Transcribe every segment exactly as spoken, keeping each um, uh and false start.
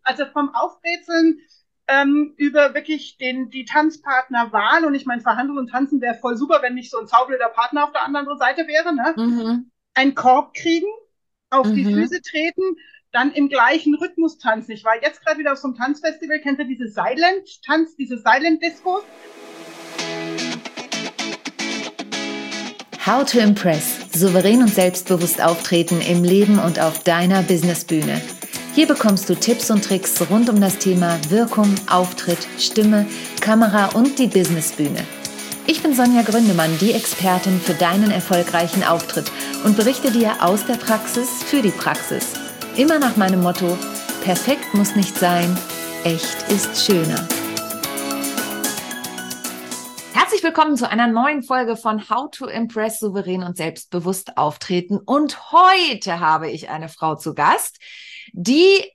Also vom Aufbrezeln ähm, über wirklich den, die Tanzpartnerwahl. Und ich meine, Verhandeln und Tanzen wäre voll super, wenn nicht so ein zaubernder Partner auf der anderen Seite wäre. Ne? Mhm. Einen Korb kriegen, auf die Mhm. Füße treten, dann im gleichen Rhythmus tanzen. Ich war jetzt gerade wieder auf so einem Tanzfestival. Kennt ihr diese Silent-Tanz, diese Silent-Discos? How to Impress. Souverän und selbstbewusst auftreten im Leben und auf deiner Businessbühne. Hier bekommst du Tipps und Tricks rund um das Thema Wirkung, Auftritt, Stimme, Kamera und die Businessbühne. Ich bin Sonja Gründemann, die Expertin für deinen erfolgreichen Auftritt und berichte dir aus der Praxis für die Praxis. Immer nach meinem Motto: Perfekt muss nicht sein, echt ist schöner. Herzlich willkommen zu einer neuen Folge von How to Impress souverän und selbstbewusst auftreten. Und heute habe ich eine Frau zu Gast, die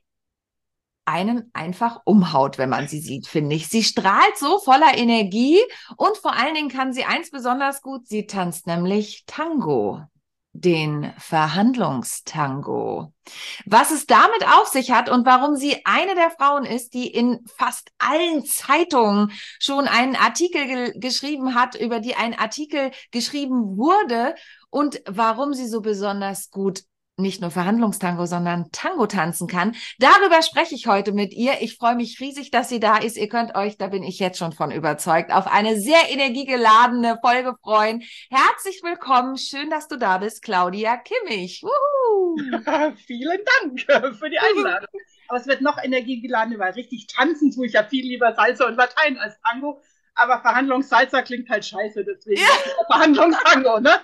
einen einfach umhaut, wenn man sie sieht, finde ich. Sie strahlt so voller Energie und vor allen Dingen kann sie eins besonders gut. Sie tanzt nämlich Tango, den Verhandlungstango. Was es damit auf sich hat und warum sie eine der Frauen ist, die in fast allen Zeitungen schon einen Artikel ge- geschrieben hat, über die ein Artikel geschrieben wurde und warum sie so besonders gut nicht nur Verhandlungstango, sondern Tango tanzen kann. Darüber spreche ich heute mit ihr. Ich freue mich riesig, dass sie da ist. Ihr könnt euch, da bin ich jetzt schon von überzeugt, auf eine sehr energiegeladene Folge freuen. Herzlich willkommen. Schön, dass du da bist, Claudia Kimmich. Wuhu. Vielen Dank für die Einladung. Aber es wird noch energiegeladen, weil richtig tanzen tue ich ja viel lieber Salsa und Latein als Tango. Aber Verhandlungssalsa klingt halt scheiße, deswegen Ja. Verhandlungstango, ne?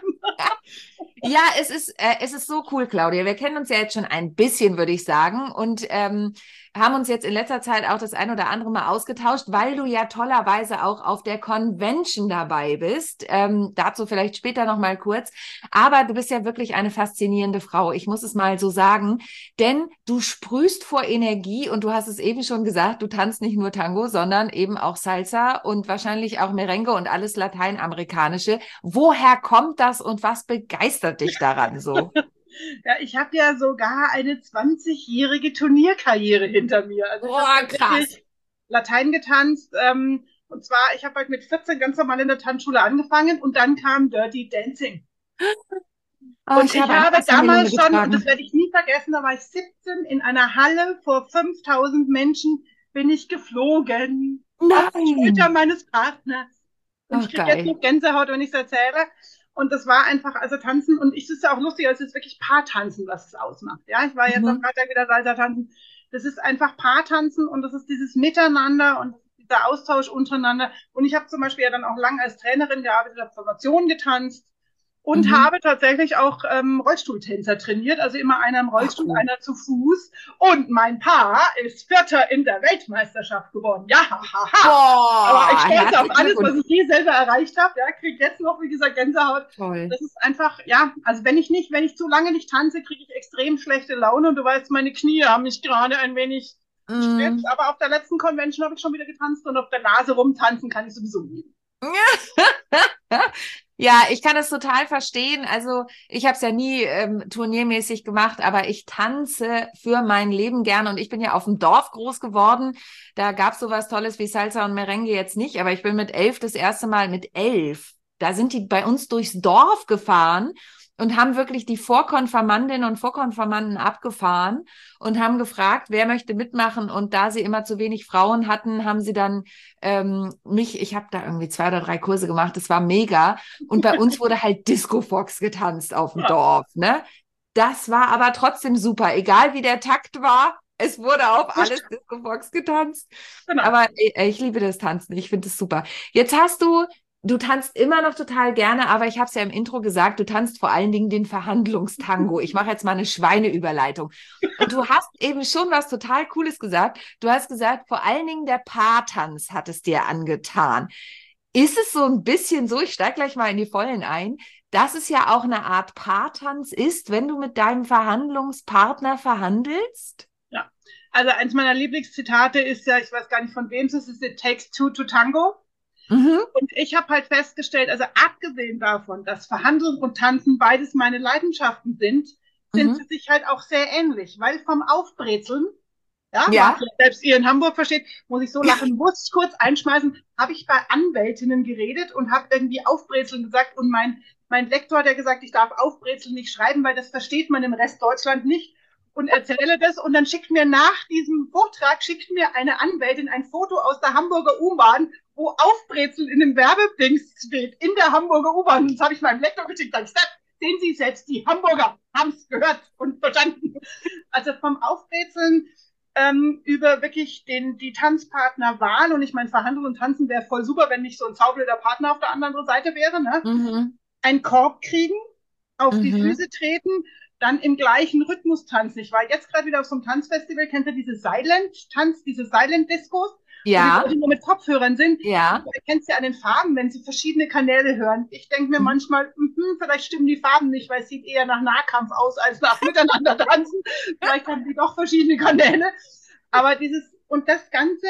Ja, es ist, äh, es ist so cool, Claudia. Wir kennen uns ja jetzt schon ein bisschen, würde ich sagen, und ähm, haben uns jetzt in letzter Zeit auch das ein oder andere Mal ausgetauscht, weil du ja tollerweise auch auf der Convention dabei bist. Ähm, dazu vielleicht später noch mal kurz. Aber du bist ja wirklich eine faszinierende Frau. Ich muss es mal so sagen, denn du sprühst vor Energie und du hast es eben schon gesagt, du tanzt nicht nur Tango, sondern eben auch Salsa und wahrscheinlich auch Merengue und alles Lateinamerikanische. Woher kommt das und was begeistert dich daran so? Ja, ich habe ja sogar eine zwanzigjährige Turnierkarriere hinter mir. Also ich habe Boah, halt krass. wirklich Latein getanzt. Ähm, und zwar, ich habe halt mit vierzehn ganz normal in der Tanzschule angefangen und dann kam Dirty Dancing. Oh, Und ich ich habe ein habe Wassermelone damals schon, und das getragen. werde ich nie vergessen, da war ich siebzehn in einer Halle vor fünftausend Menschen, bin ich geflogen auf die Schulter Nein. meines Partners. Und Oh, ich kriege jetzt geil. noch Gänsehaut, wenn ich es erzähle. Und das war einfach, also tanzen, und ich, das ist ja auch lustig, also es ist wirklich Paartanzen, was es ausmacht. Ja, ich war jetzt am Mhm. Freitag wieder Salsa tanzen. Das ist einfach Paartanzen und das ist dieses Miteinander und dieser Austausch untereinander. Und ich habe zum Beispiel ja dann auch lange als Trainerin gearbeitet, habe Formationen getanzt und Mhm. habe tatsächlich auch ähm, Rollstuhltänzer trainiert, also immer einer im Ach, Rollstuhl, cool. einer zu Fuß. Und mein Paar ist Vierter in der Weltmeisterschaft geworden. Ja, haha. Aber ich Boah, stolz auf herzlichen alles, was Glückwunsch. ich je selber erreicht habe. Ja, kriege jetzt noch, wie gesagt, Gänsehaut. Toll. Das ist einfach, ja, also wenn ich nicht, wenn ich zu lange nicht tanze, kriege ich extrem schlechte Laune. Und du weißt, meine Knie haben mich gerade ein wenig gestresst. Mm. Aber auf der letzten Convention habe ich schon wieder getanzt und auf der Nase rumtanzen kann ich sowieso nie. Ja, ich kann es total verstehen. Also ich habe es ja nie ähm, turniermäßig gemacht, aber ich tanze für mein Leben gerne und ich bin ja auf dem Dorf groß geworden. Da gab es sowas Tolles wie Salsa und Merengue jetzt nicht, aber ich bin mit elf das erste Mal mit elf. Da sind die bei uns durchs Dorf gefahren und haben wirklich die Vorkonfirmandinnen und Vorkonfirmanden abgefahren und haben gefragt, wer möchte mitmachen. Und da sie immer zu wenig Frauen hatten, haben sie dann ähm, mich, ich habe da irgendwie zwei oder drei Kurse gemacht, das war mega. Und bei uns wurde halt Disco Fox getanzt auf dem Ja, Dorf, ne? Das war aber trotzdem super, egal wie der Takt war. Es wurde auf wurscht. alles Disco Fox getanzt. Genau. Aber äh, ich liebe das Tanzen. Ich finde es super. Jetzt hast du, du tanzt immer noch total gerne, aber ich habe es ja im Intro gesagt, du tanzt vor allen Dingen den Verhandlungstango. Ich mache jetzt mal eine Schweineüberleitung. Und du hast eben schon was total Cooles gesagt. Du hast gesagt, vor allen Dingen der Paartanz hat es dir angetan. Ist es so ein bisschen so, ich steige gleich mal in die Vollen ein, dass es ja auch eine Art Paartanz ist, wenn du mit deinem Verhandlungspartner verhandelst? Ja. Also eins meiner Lieblingszitate ist ja, ich weiß gar nicht von wem es ist, ist It takes two to tango. Mhm, Und ich habe halt festgestellt, also abgesehen davon, dass Verhandeln und Tanzen beides meine Leidenschaften sind, sind mhm, sie sich halt auch sehr ähnlich, weil vom Aufbrezeln ja, Ja. selbst ihr in Hamburg versteht, muss ich so lachen, muss ich kurz einschmeißen, habe ich bei Anwältinnen geredet und habe irgendwie Aufbrezeln gesagt und mein, mein Lektor hat ja gesagt, ich darf Aufbrezeln nicht schreiben, weil das versteht man im Rest Deutschland nicht und erzähle das und dann schickt mir nach diesem Vortrag, schickt mir eine Anwältin ein Foto aus der Hamburger U-Bahn, wo Aufbrezeln in dem Werbedings steht, in der Hamburger U-Bahn. Das habe ich meinem Lektor geschickt, da ich gesagt, sehen Sie selbst, die Hamburger haben es gehört und verstanden. Also vom Aufbrezeln ähm, über wirklich den, die Tanzpartnerwahl und ich meine, Verhandeln und Tanzen wäre voll super, wenn nicht so ein zaubernder Partner auf der anderen Seite wäre, ne? Mhm. Ein Korb kriegen, auf Mhm. die Füße treten, dann im gleichen Rhythmus tanzen. Ich war jetzt gerade wieder auf so einem Tanzfestival, kennt ihr diese Silent-Tanz, diese Silent-Discos? Ja. Wo die Leute nur mit Kopfhörern sind. Ja. Du erkennst ja an den Farben, wenn sie verschiedene Kanäle hören. Ich denke mir Mhm. manchmal, mh, vielleicht stimmen die Farben nicht, weil es sieht eher nach Nahkampf aus als nach Miteinander tanzen. Vielleicht haben die doch verschiedene Kanäle. Aber dieses, und das Ganze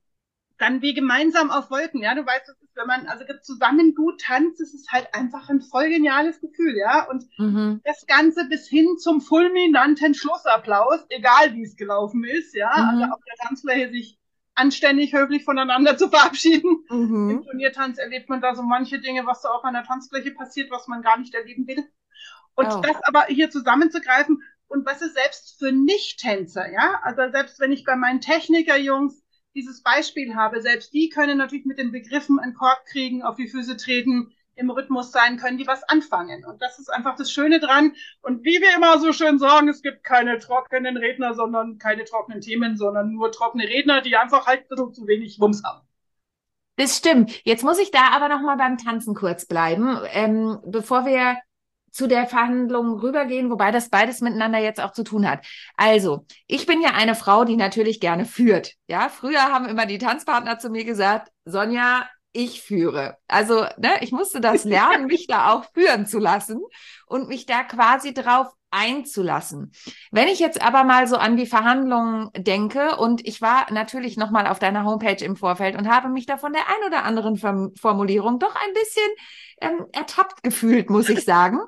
dann wie gemeinsam auf Wolken, ja, du weißt, es ist, wenn man also zusammen gut tanzt, ist es halt einfach ein voll geniales Gefühl, ja, und Mhm. das Ganze bis hin zum fulminanten Schlussapplaus, egal wie es gelaufen ist, ja, Mhm. also auf der Tanzfläche sich anständig, höflich voneinander zu verabschieden. Mhm. Im Turniertanz erlebt man da so manche Dinge, was da auf einer Tanzfläche passiert, was man gar nicht erleben will. Und Oh. das aber hier zusammenzugreifen und was ist selbst für Nicht-Tänzer, ja, also selbst wenn ich bei meinen Techniker-Jungs dieses Beispiel habe, selbst die können natürlich mit den Begriffen einen Korb kriegen, auf die Füße treten, im Rhythmus sein, können die was anfangen. Und das ist einfach das Schöne dran. Und wie wir immer so schön sagen, es gibt keine trockenen Redner, sondern keine trockenen Themen, sondern nur trockene Redner, die einfach halt so zu wenig Wumms haben. Das stimmt. Jetzt muss ich da aber noch mal beim Tanzen kurz bleiben, ähm, bevor wir zu der Verhandlung rübergehen, wobei das beides miteinander jetzt auch zu tun hat. Also, ich bin ja eine Frau, die natürlich gerne führt. Ja, früher haben immer die Tanzpartner zu mir gesagt, Sonja, ich führe. Also, ne, ich musste das lernen, mich da auch führen zu lassen und mich da quasi drauf einzulassen. Wenn ich jetzt aber mal so an die Verhandlungen denke und ich war natürlich noch mal auf deiner Homepage im Vorfeld und habe mich da von der ein oder anderen Formulierung doch ein bisschen ähm, ertappt gefühlt, muss ich sagen.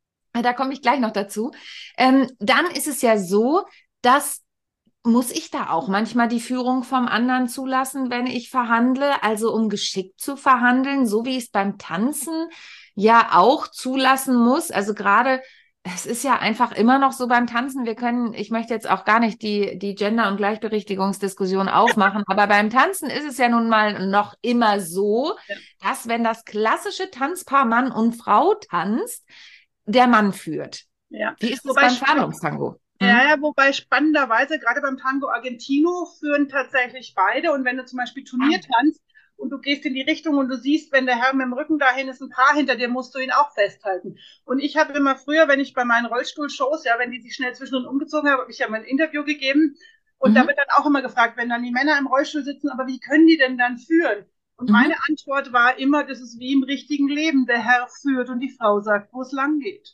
Da komme ich gleich noch dazu. Ähm, dann ist es ja so, dass muss ich da auch manchmal die Führung vom anderen zulassen, wenn ich verhandle, also um geschickt zu verhandeln, so wie ich es beim Tanzen ja auch zulassen muss. Also gerade, es ist ja einfach immer noch so beim Tanzen, wir können, ich möchte jetzt auch gar nicht die, die Gender- und Gleichberechtigungsdiskussion aufmachen, aber beim Tanzen ist es ja nun mal noch immer so, dass wenn das klassische Tanzpaar Mann und Frau tanzt, der Mann führt. Ja. Wie ist es Wobei beim ich- Verhandlungstango? Ja, ja, wobei spannenderweise, gerade beim Tango Argentino führen tatsächlich beide. Und wenn du zum Beispiel Turnier tanzt und du gehst in die Richtung und du siehst, wenn der Herr mit dem Rücken dahin ist, ein Paar hinter dir, musst du ihn auch festhalten. Und ich habe immer früher, wenn ich bei meinen Rollstuhlshows, ja, wenn die sich schnell zwischendrin umgezogen haben, habe ich ja mein Interview gegeben. Und Mhm. da wird dann auch immer gefragt, wenn dann die Männer im Rollstuhl sitzen, aber wie können die denn dann führen? Und Mhm. meine Antwort war immer, das ist wie im richtigen Leben. Der Herr führt und die Frau sagt, wo es lang geht.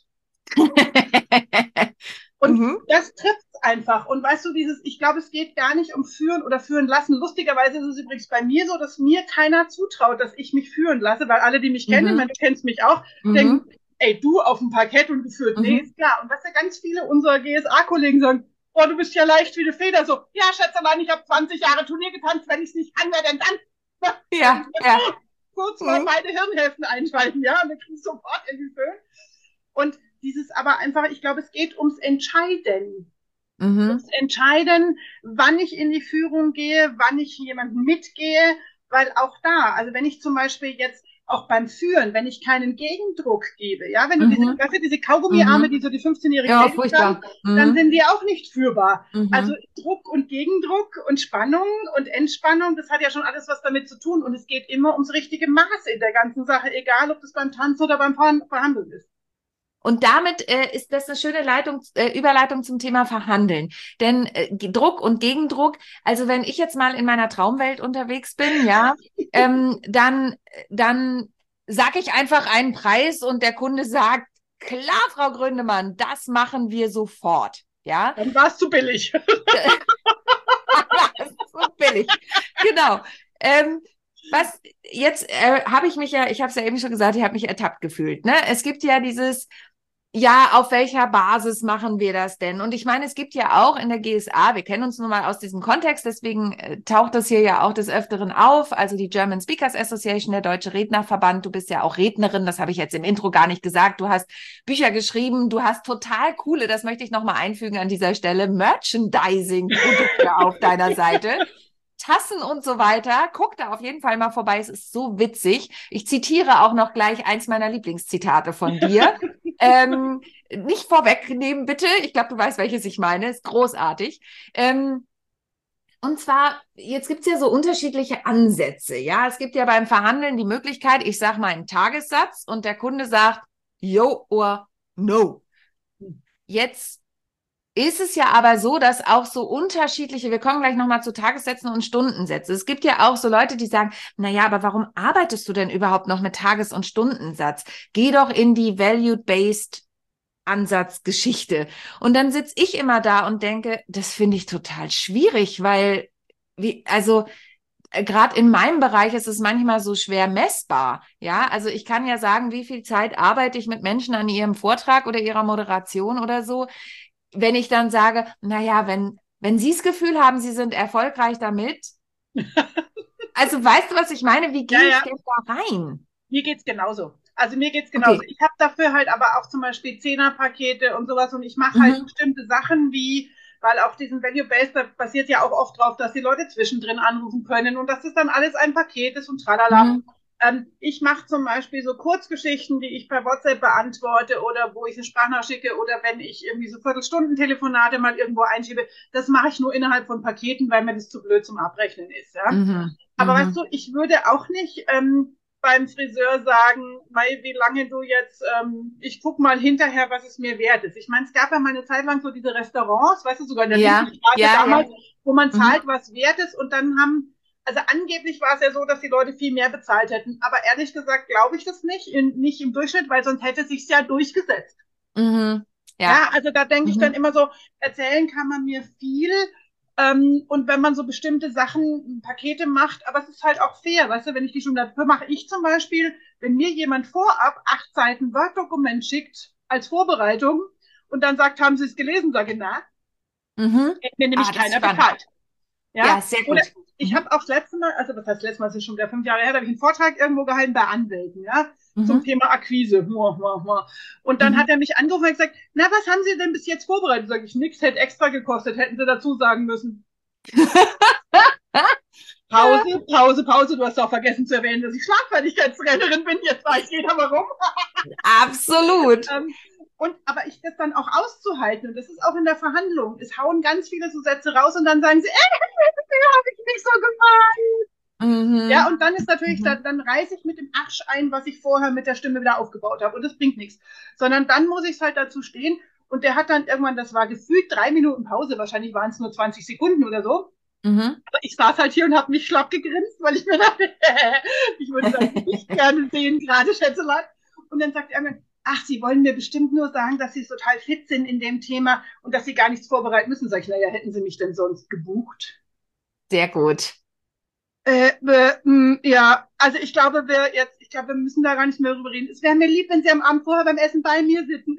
Und Mhm. das trifft es einfach. Und weißt du, dieses, ich glaube, es geht gar nicht um führen oder führen lassen. Lustigerweise ist es übrigens bei mir so, dass mir keiner zutraut, dass ich mich führen lasse, weil alle, die mich kennen, Mhm. ich meine, du kennst mich auch, Mhm. denken, ey, du auf dem Parkett und geführt. Mhm. Nee, ist klar. Und was ja ganz viele unserer G S A-Kollegen sagen, oh, du bist ja leicht wie eine Feder. So, ja, Schätzelein, ich habe zwanzig Jahre Turnier getanzt, wenn ich es nicht kann, wer denn dann? Ja, ja. Kurz mal Mhm. beide Hirnhälften einschalten, ja, und dann kriegst du sofort irgendwie schön. Und dieses aber einfach, ich glaube, es geht ums Entscheiden. Mhm. Ums Entscheiden, wann ich in die Führung gehe, wann ich jemanden mitgehe, weil auch da, also wenn ich zum Beispiel jetzt auch beim Führen, wenn ich keinen Gegendruck gebe, ja, wenn du Mhm. diese, weißt du, diese Kaugummiarme, Mhm. die so die fünfzehnjährigen Ja, Babys furchtbar. haben, dann Mhm. sind die auch nicht führbar. Mhm. Also Druck und Gegendruck und Spannung und Entspannung, das hat ja schon alles was damit zu tun und es geht immer ums richtige Maß in der ganzen Sache, egal ob das beim Tanzen oder beim Verhandeln ist. Und damit äh, ist das eine schöne Leitung, äh, Überleitung zum Thema Verhandeln. Denn äh, Druck und Gegendruck, also wenn ich jetzt mal in meiner Traumwelt unterwegs bin, ja, ähm, dann, dann sage ich einfach einen Preis und der Kunde sagt, klar, Frau Gründemann, das machen wir sofort. Ja, Dann war es zu billig. das ist so billig. Genau. Ähm, was jetzt äh, habe ich mich ja, ich habe es ja eben schon gesagt, ich habe mich ertappt gefühlt. Ne? Es gibt ja dieses ja, auf welcher Basis machen wir das denn? Und ich meine, es gibt ja auch in der G S A, wir kennen uns nun mal aus diesem Kontext, deswegen äh, taucht das hier ja auch des Öfteren auf, also die German Speakers Association, der Deutsche Rednerverband, du bist ja auch Rednerin, das habe ich jetzt im Intro gar nicht gesagt, du hast Bücher geschrieben, du hast total coole, das möchte ich nochmal einfügen an dieser Stelle, Merchandising-Produkte auf deiner Seite. Tassen und so weiter. Guck da auf jeden Fall mal vorbei. Es ist so witzig. Ich zitiere auch noch gleich eins meiner Lieblingszitate von dir. ähm, nicht vorwegnehmen, bitte. Ich glaube, du weißt, welches ich meine. Ist großartig. Ähm, und zwar, jetzt gibt's ja so unterschiedliche Ansätze. Ja, es gibt ja beim Verhandeln die Möglichkeit, ich sage mal einen Tagessatz und der Kunde sagt, yo or no. Jetzt ist es ja aber so, dass auch so unterschiedliche, wir kommen gleich nochmal zu Tagessätzen und Stundensätzen. Es gibt ja auch so Leute, die sagen, naja, aber warum arbeitest du denn überhaupt noch mit Tages- und Stundensatz? Geh doch in die Value-Based Ansatzgeschichte. Und dann sitze ich immer da und denke, das finde ich total schwierig, weil, wie, also, gerade in meinem Bereich ist es manchmal so schwer messbar. Ja, also ich kann ja sagen, wie viel Zeit arbeite ich mit Menschen an ihrem Vortrag oder ihrer Moderation oder so. Wenn ich dann sage, naja, wenn, wenn Sie das Gefühl haben, Sie sind erfolgreich damit, also weißt du, was ich meine? Wie gehe ja, ja. ich denn da rein? Mir geht's genauso. Also mir geht's genauso. Okay. Ich habe dafür halt aber auch zum Beispiel Zehnerpakete und sowas und ich mache halt mhm. bestimmte Sachen wie, weil auf diesem Value-Based, da basiert ja auch oft drauf, dass die Leute zwischendrin anrufen können und dass das dann alles ein Paket ist und tralala. Mhm. Ähm, ich mache zum Beispiel so Kurzgeschichten, die ich per WhatsApp beantworte oder wo ich eine Sprachnachricht schicke oder wenn ich irgendwie so Viertelstunden-Telefonate mal irgendwo einschiebe. Das mache ich nur innerhalb von Paketen, weil mir das zu blöd zum Abrechnen ist. Ja? Mhm. Aber mhm. weißt du, ich würde auch nicht ähm, beim Friseur sagen, Mai, wie lange du jetzt, ähm, ich guck mal hinterher, was es mir wert ist. Ich meine, es gab ja mal eine Zeit lang so diese Restaurants, weißt du, sogar in der ja. Straße ja, damals, ja. wo man zahlt, mhm. was wert ist und dann haben Also angeblich war es ja so, dass die Leute viel mehr bezahlt hätten. Aber ehrlich gesagt glaube ich das nicht, in, nicht im Durchschnitt, weil sonst hätte es sich ja durchgesetzt. Mhm. Ja. ja, also da denke ich mhm. dann immer so, erzählen kann man mir viel. Ähm, und wenn man so bestimmte Sachen, Pakete macht, aber es ist halt auch fair, weißt du, wenn ich die schon dafür mache, ich zum Beispiel, wenn mir jemand vorab acht Seiten Word-Dokument schickt als Vorbereitung und dann sagt, haben Sie es gelesen, sage ich, na, mhm. hätte mir nämlich ah, keiner bezahlt. Ja, ja, sehr gut. Oder ich mhm. habe auch das letzte Mal, also was heißt letztes Mal, das ist schon wieder fünf Jahre her, da habe ich einen Vortrag irgendwo gehalten bei Anwälten, ja, mhm. zum Thema Akquise. Und dann mhm. hat er mich angerufen und gesagt, na, was haben Sie denn bis jetzt vorbereitet? Sag ich, nix, hätte extra gekostet, hätten Sie dazu sagen müssen. Pause, Pause, Pause, du hast auch vergessen zu erwähnen, dass ich Schlagfertigkeitstrainerin bin, jetzt weiß jeder warum. Absolut. ähm, Und, aber ich das dann auch auszuhalten, und das ist auch in der Verhandlung, es hauen ganz viele so Sätze raus und dann sagen sie, äh, habe ich nicht so gemeint. Mhm. Ja, und dann ist natürlich, mhm. dann, dann reiße ich mit dem Arsch ein, was ich vorher mit der Stimme wieder aufgebaut habe und das bringt nichts. Sondern dann muss ich es halt dazu stehen und der hat dann irgendwann, das war gefühlt drei Minuten Pause, wahrscheinlich waren es nur zwanzig Sekunden oder so. Mhm. Aber ich saß halt hier und habe mich schlapp gegrinst, weil ich mir dachte, ich würde das nicht gerne sehen, gerade Schätzelein. Und dann sagt er mir, ach, Sie wollen mir bestimmt nur sagen, dass Sie total fit sind in dem Thema und dass Sie gar nichts vorbereiten müssen. Sag ich, naja, hätten Sie mich denn sonst gebucht? Sehr gut. Äh, äh, mh, ja, also ich glaube, wir jetzt, ich glaube, wir müssen da gar nicht mehr drüber reden. Es wäre mir lieb, wenn Sie am Abend vorher beim Essen bei mir sitzen.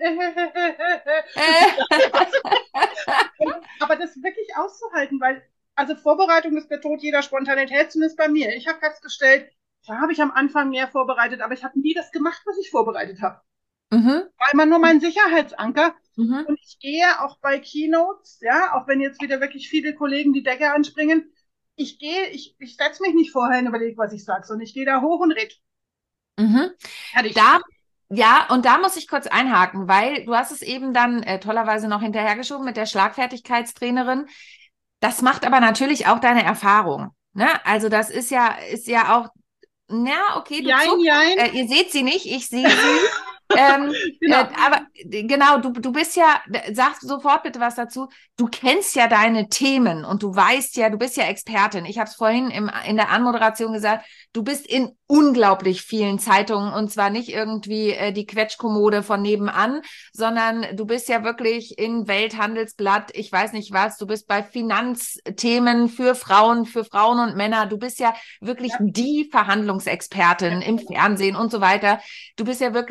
Aber das wirklich auszuhalten, weil, also Vorbereitung ist der Tod jeder Spontanität, zumindest bei mir. Ich habe festgestellt, da habe ich am Anfang mehr vorbereitet, aber ich habe nie das gemacht, was ich vorbereitet habe. Mhm. War immer nur mein Sicherheitsanker. Mhm. Und ich gehe auch bei Keynotes, ja, auch wenn jetzt wieder wirklich viele Kollegen die Decke anspringen, ich gehe, ich, ich setze mich nicht vorher und überlege, was ich sage, sondern ich gehe da hoch und rede. Mhm. Da, ja, und da muss ich kurz einhaken, weil du hast es eben dann äh, tollerweise noch hinterhergeschoben mit der Schlagfertigkeitstrainerin. Das macht aber natürlich auch deine Erfahrung. Ne? Also das ist ja, ist ja auch, na, okay, du jein, zuckst. Jein. Äh, ihr seht sie nicht, ich sehe sie. ähm, genau. Äh, aber genau, du, du bist ja, sag sofort bitte was dazu, du kennst ja deine Themen und du weißt ja, du bist ja Expertin. Ich habe es vorhin im, in der Anmoderation gesagt, du bist in unglaublich vielen Zeitungen und zwar nicht irgendwie äh, die Quetschkommode von nebenan, sondern du bist ja wirklich in Welthandelsblatt, ich weiß nicht was, du bist bei Finanzthemen für Frauen, für Frauen und Männer, du bist ja wirklich ja. die Verhandlungsexpertin ja. im Fernsehen und so weiter. Du bist ja wirklich eine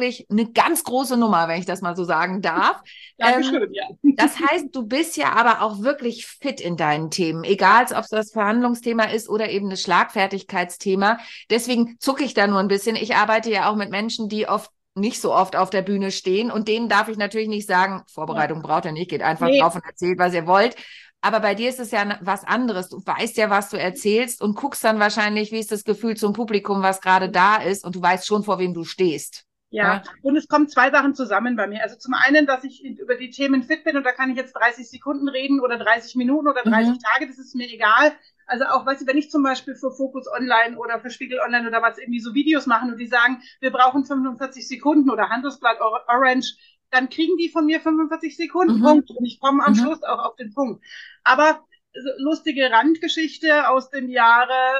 eine ganz große Nummer, wenn ich das mal so sagen darf. Dankeschön, ähm, ja. Das heißt, du bist ja aber auch wirklich fit in deinen Themen, egal ob es das Verhandlungsthema ist oder eben das Schlagfertigkeitsthema. Deswegen zucke ich da nur ein bisschen. Ich arbeite ja auch mit Menschen, die oft nicht so oft auf der Bühne stehen und denen darf ich natürlich nicht sagen, Vorbereitung Ja. braucht ihr nicht, geht einfach Nee. drauf und erzählt, was ihr wollt. Aber bei dir ist es ja was anderes. Du weißt ja, was du erzählst und guckst dann wahrscheinlich, wie ist das Gefühl zum Publikum, was gerade da ist, und du weißt schon, vor wem du stehst. Ja, Ja. und es kommen zwei Sachen zusammen bei mir. Also zum einen, dass ich über die Themen fit bin und da kann ich jetzt dreißig Sekunden reden oder dreißig Minuten oder dreißig Mhm. Tage, das ist mir egal. Also auch, weißt du, wenn ich zum Beispiel für Focus Online oder für Spiegel Online oder was irgendwie so Videos machen und die sagen, wir brauchen fünfundvierzig Sekunden oder Handelsblatt Orange, dann kriegen die von mir fünfundvierzig Sekunden, Mhm. Punkt. Und ich komme am Mhm. Schluss auch auf den Punkt. Aber so lustige Randgeschichte aus dem Jahre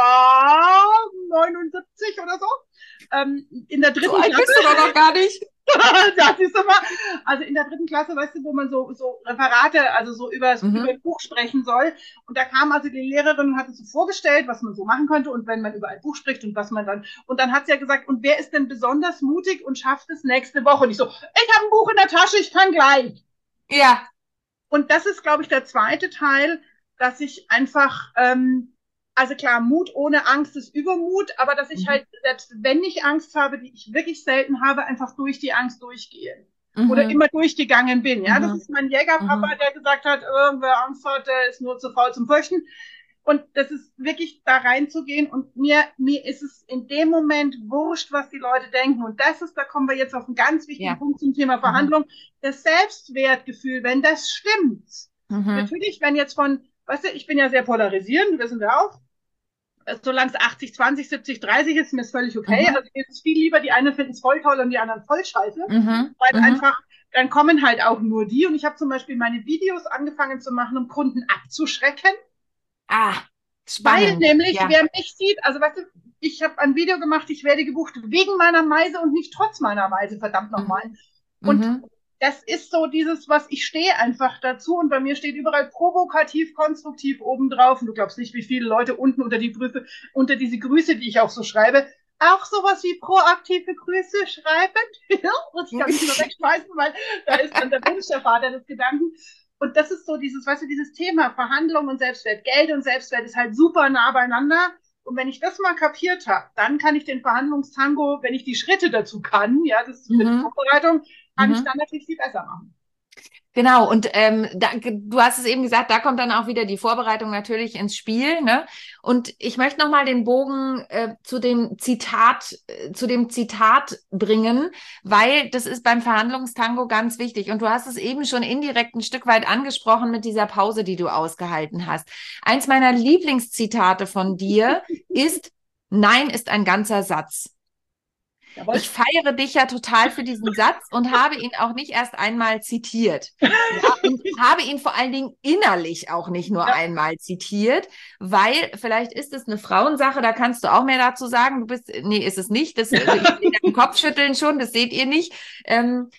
oh, neunundsiebzig oder so. Ähm, in der dritten So alt Klasse. bist du doch noch gar nicht. Das ist immer, also in der dritten Klasse, weißt du, wo man so, so Referate, also so über, Mhm. über ein Buch sprechen soll. Und da kam also die Lehrerin und hat es so vorgestellt, was man so machen könnte und wenn man über ein Buch spricht und was man dann, und dann hat sie ja gesagt, und wer ist denn besonders mutig und schafft es nächste Woche? Und ich so, ich habe ein Buch in der Tasche, ich kann gleich. Ja. Und das ist, glaube ich, der zweite Teil, dass ich einfach, ähm, also klar, Mut ohne Angst ist Übermut, aber dass ich Mhm. halt, selbst wenn ich Angst habe, die ich wirklich selten habe, einfach durch die Angst durchgehe. Mhm. Oder immer durchgegangen bin. Ja, Mhm. das ist mein Jägerpapa, Mhm. der gesagt hat, äh, wer Angst hat, der ist nur zu faul zum Fürchten. Und das ist wirklich da reinzugehen und mir, mir ist es in dem Moment wurscht, was die Leute denken. Und das ist, da kommen wir jetzt auf einen ganz wichtigen Ja. Punkt zum Thema Verhandlung. Mhm. Das Selbstwertgefühl, wenn das stimmt. Mhm. Natürlich, wenn jetzt von, weißt du, ich bin ja sehr polarisierend, wissen wir auch. Solange es achtzig, zwanzig, siebzig, dreißig ist, mir ist völlig okay. Mhm. Also mir ist es viel lieber, die einen finden es voll toll und die anderen voll scheiße. Mhm. Weil Mhm. einfach, dann kommen halt auch nur die. Und ich habe zum Beispiel meine Videos angefangen zu machen, um Kunden abzuschrecken. Ah, spannend. Weil nämlich, Ja. wer mich sieht, also weißt du, ich habe ein Video gemacht, ich werde gebucht wegen meiner Meise und nicht trotz meiner Meise, verdammt nochmal. Mhm. Und Mhm. das ist so dieses, was ich stehe einfach dazu und bei mir steht überall provokativ, konstruktiv oben drauf und du glaubst nicht, wie viele Leute unten unter die Briefe, unter diese Grüße, die ich auch so schreibe, auch sowas wie proaktive Grüße schreiben. Und ich kann mich nur wegschmeißen, weil da ist dann der Wunsch der Vater des Gedanken. Und das ist so dieses, weißt du, dieses Thema Verhandlung und Selbstwert. Geld und Selbstwert ist halt super nah beieinander. Und wenn ich das mal kapiert habe, dann kann ich den Verhandlungstango, wenn ich die Schritte dazu kann, ja, das ist mit Mhm. Vorbereitung, kann Mhm. ich dann natürlich viel besser machen. Genau, und ähm, da, du hast es eben gesagt, da kommt dann auch wieder die Vorbereitung natürlich ins Spiel, ne? Und ich möchte nochmal den Bogen äh, zu dem Zitat, äh, zu dem Zitat bringen, weil das ist beim Verhandlungstango ganz wichtig. Und du hast es eben schon indirekt ein Stück weit angesprochen mit dieser Pause, die du ausgehalten hast. Eins meiner Lieblingszitate von dir ist: Nein ist ein ganzer Satz. Jawohl. Ich feiere dich ja total für diesen Satz und habe ihn auch nicht erst einmal zitiert. Ja, und habe ihn vor allen Dingen innerlich auch nicht nur Ja. einmal zitiert, weil vielleicht ist es eine Frauensache, da kannst du auch mehr dazu sagen. Du bist, nee, ist es nicht. Das, ich sehe deinen Kopfschütteln schon, das seht ihr nicht. Ähm,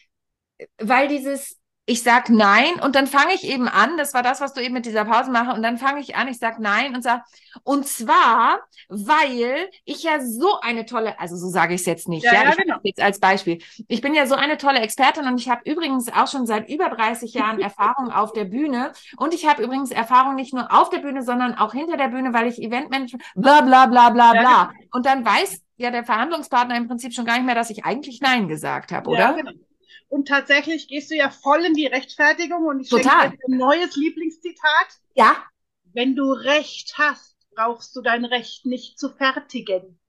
weil dieses, ich sag nein und dann fange ich eben an, das war das, was du eben mit dieser Pause mache, und dann fange ich an, ich sag nein und sag, und zwar, weil ich ja so eine tolle, also so sage ich es jetzt nicht, Ja, ja, ja, ich genau. habe jetzt als Beispiel, ich bin ja so eine tolle Expertin und ich habe übrigens auch schon seit über dreißig Jahren Erfahrung auf der Bühne und ich habe übrigens Erfahrung nicht nur auf der Bühne, sondern auch hinter der Bühne, weil ich Eventmanagement, bla bla bla bla Ja, bla. genau. Und dann weiß ja der Verhandlungspartner im Prinzip schon gar nicht mehr, dass ich eigentlich Nein gesagt habe, Ja, oder? genau. Und tatsächlich gehst du ja voll in die Rechtfertigung und ich Total. schenke dir ein neues Lieblingszitat. Ja. Wenn du Recht hast, brauchst du dein Recht nicht zu fertigen.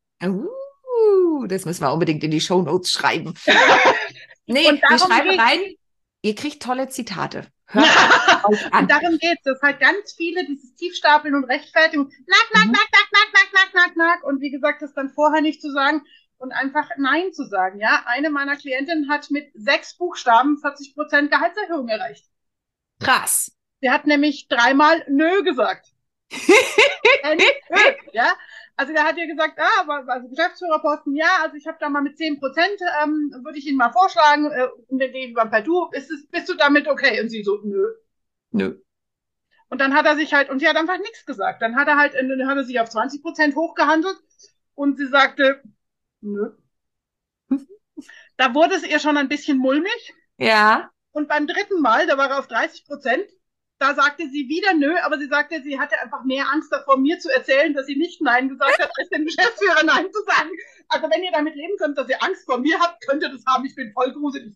Uh, das müssen wir unbedingt in die Shownotes schreiben. Nee, Und wir darum schreiben geht's. rein, ihr kriegt tolle Zitate. Hört euch an. Und darum geht's. Das halt ganz viele, dieses Tiefstapeln und Rechtfertigung. Nack, nack, Mhm. nack, nack, nack, nack, nack, nack, nack. Und wie gesagt, das dann vorher nicht zu sagen und einfach Nein zu sagen. Ja, eine meiner Klientinnen hat mit sechs Buchstaben vierzig Prozent Gehaltserhöhung erreicht. Krass. Sie hat nämlich dreimal Nö gesagt. N Ö, ja. Also der hat ihr gesagt, ah, aber also Geschäftsführerposten, ja, also ich habe da mal mit zehn Prozent, ähm, würde ich Ihnen mal vorschlagen, äh, und dann gehe ich beim per Du, ist es, bist du damit okay? Und sie so, nö. Nö. Und dann hat er sich halt, und sie hat einfach nichts gesagt. Dann hat er halt, dann hat er sich auf zwanzig Prozent hochgehandelt und sie sagte, nö. da wurde es ihr schon ein bisschen mulmig. Ja. Und beim dritten Mal, da war er auf dreißig Prozent, da sagte sie wieder nö, aber sie sagte, sie hatte einfach mehr Angst davor, mir zu erzählen, dass sie nicht Nein gesagt hat, als dem Geschäftsführer Nein zu sagen. Also wenn ihr damit leben könnt, dass ihr Angst vor mir habt, könnt ihr das haben. Ich bin voll gruselig.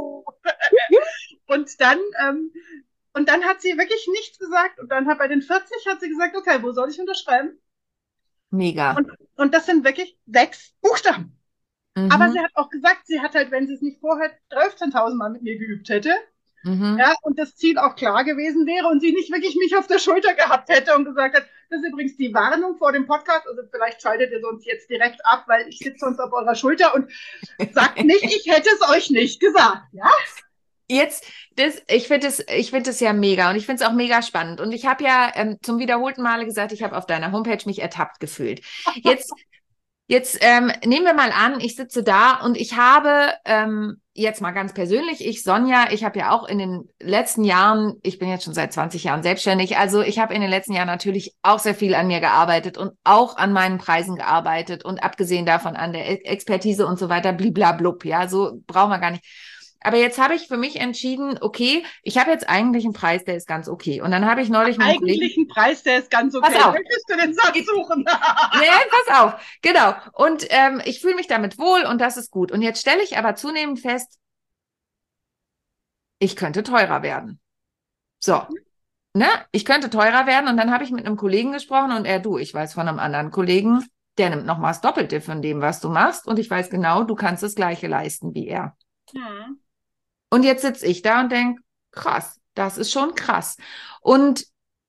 Und dann, ähm, und dann hat sie wirklich nichts gesagt. Und dann hat bei den vierzig hat sie gesagt, okay, wo soll ich unterschreiben? Mega. Und, und das sind wirklich sechs Buchstaben. Mhm. Aber sie hat auch gesagt, sie hat halt, wenn sie es nicht vorher dreizehntausend Mal mit mir geübt hätte, Mhm. ja, und das Ziel auch klar gewesen wäre und sie nicht wirklich mich auf der Schulter gehabt hätte und gesagt hat, das ist übrigens die Warnung vor dem Podcast, also vielleicht schaltet ihr sonst jetzt direkt ab, weil ich sitze sonst auf eurer Schulter und sagt nicht, ich hätte es euch nicht gesagt, ja? Jetzt, das, ich finde es, ich finde es ja mega und ich finde es auch mega spannend. Und ich habe ja ähm, zum wiederholten Male gesagt, ich habe auf deiner Homepage mich ertappt gefühlt. Jetzt, jetzt ähm, nehmen wir mal an, ich sitze da und ich habe ähm, jetzt mal ganz persönlich, ich, Sonja, ich habe ja auch in den letzten Jahren, ich bin jetzt schon seit zwanzig Jahren selbstständig, also ich habe in den letzten Jahren natürlich auch sehr viel an mir gearbeitet und auch an meinen Preisen gearbeitet und abgesehen davon an der Expertise und so weiter, bliblablub, ja, so brauchen wir gar nicht. Aber jetzt habe ich für mich entschieden, okay, ich habe jetzt eigentlich einen Preis, der ist ganz okay. Und dann habe ich neulich mit einem Kollegen... Eigentlich einen Preis, der ist ganz okay. Pass auf. Möchtest du den Satz suchen? Nee, pass auf. Genau. Und ähm, ich fühle mich damit wohl und das ist gut. Und jetzt stelle ich aber zunehmend fest, ich könnte teurer werden. So. Ne? Ich könnte teurer werden. Und dann habe ich mit einem Kollegen gesprochen und er, du, ich weiß von einem anderen Kollegen, der nimmt noch mal das Doppelte von dem, was du machst. Und ich weiß genau, du kannst das Gleiche leisten wie er. Hm. Und jetzt sitze ich da und denke, krass, das ist schon krass. Und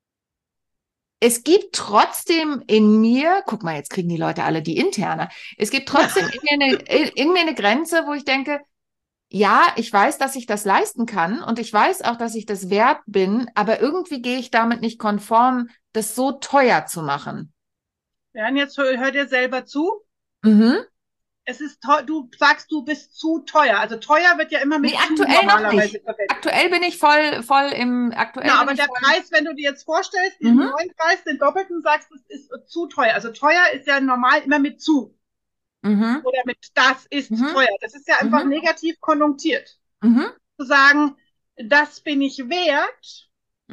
es gibt trotzdem in mir, guck mal, jetzt kriegen die Leute alle die interne, es gibt trotzdem in mir eine, in mir eine Grenze, wo ich denke, ja, ich weiß, dass ich das leisten kann und ich weiß auch, dass ich das wert bin, aber irgendwie gehe ich damit nicht konform, das so teuer zu machen. Ja, und jetzt hör, hör dir selber zu. Mhm. Es ist teuer, du sagst, du bist zu teuer. Also teuer wird ja immer mit Nee, zu aktuell noch normalerweise nicht. verwendet. Aktuell bin ich voll, voll im, aktuell Na, bin aber ich der voll, Preis, wenn du dir jetzt vorstellst, diesen Mhm. neuen Preis, den doppelten, sagst, es ist zu teuer. Also teuer ist ja normal immer mit zu mhm. oder mit das ist Mhm. teuer. Das ist ja einfach Mhm. negativ konjunktiert. Mhm. Zu sagen, das bin ich wert, ist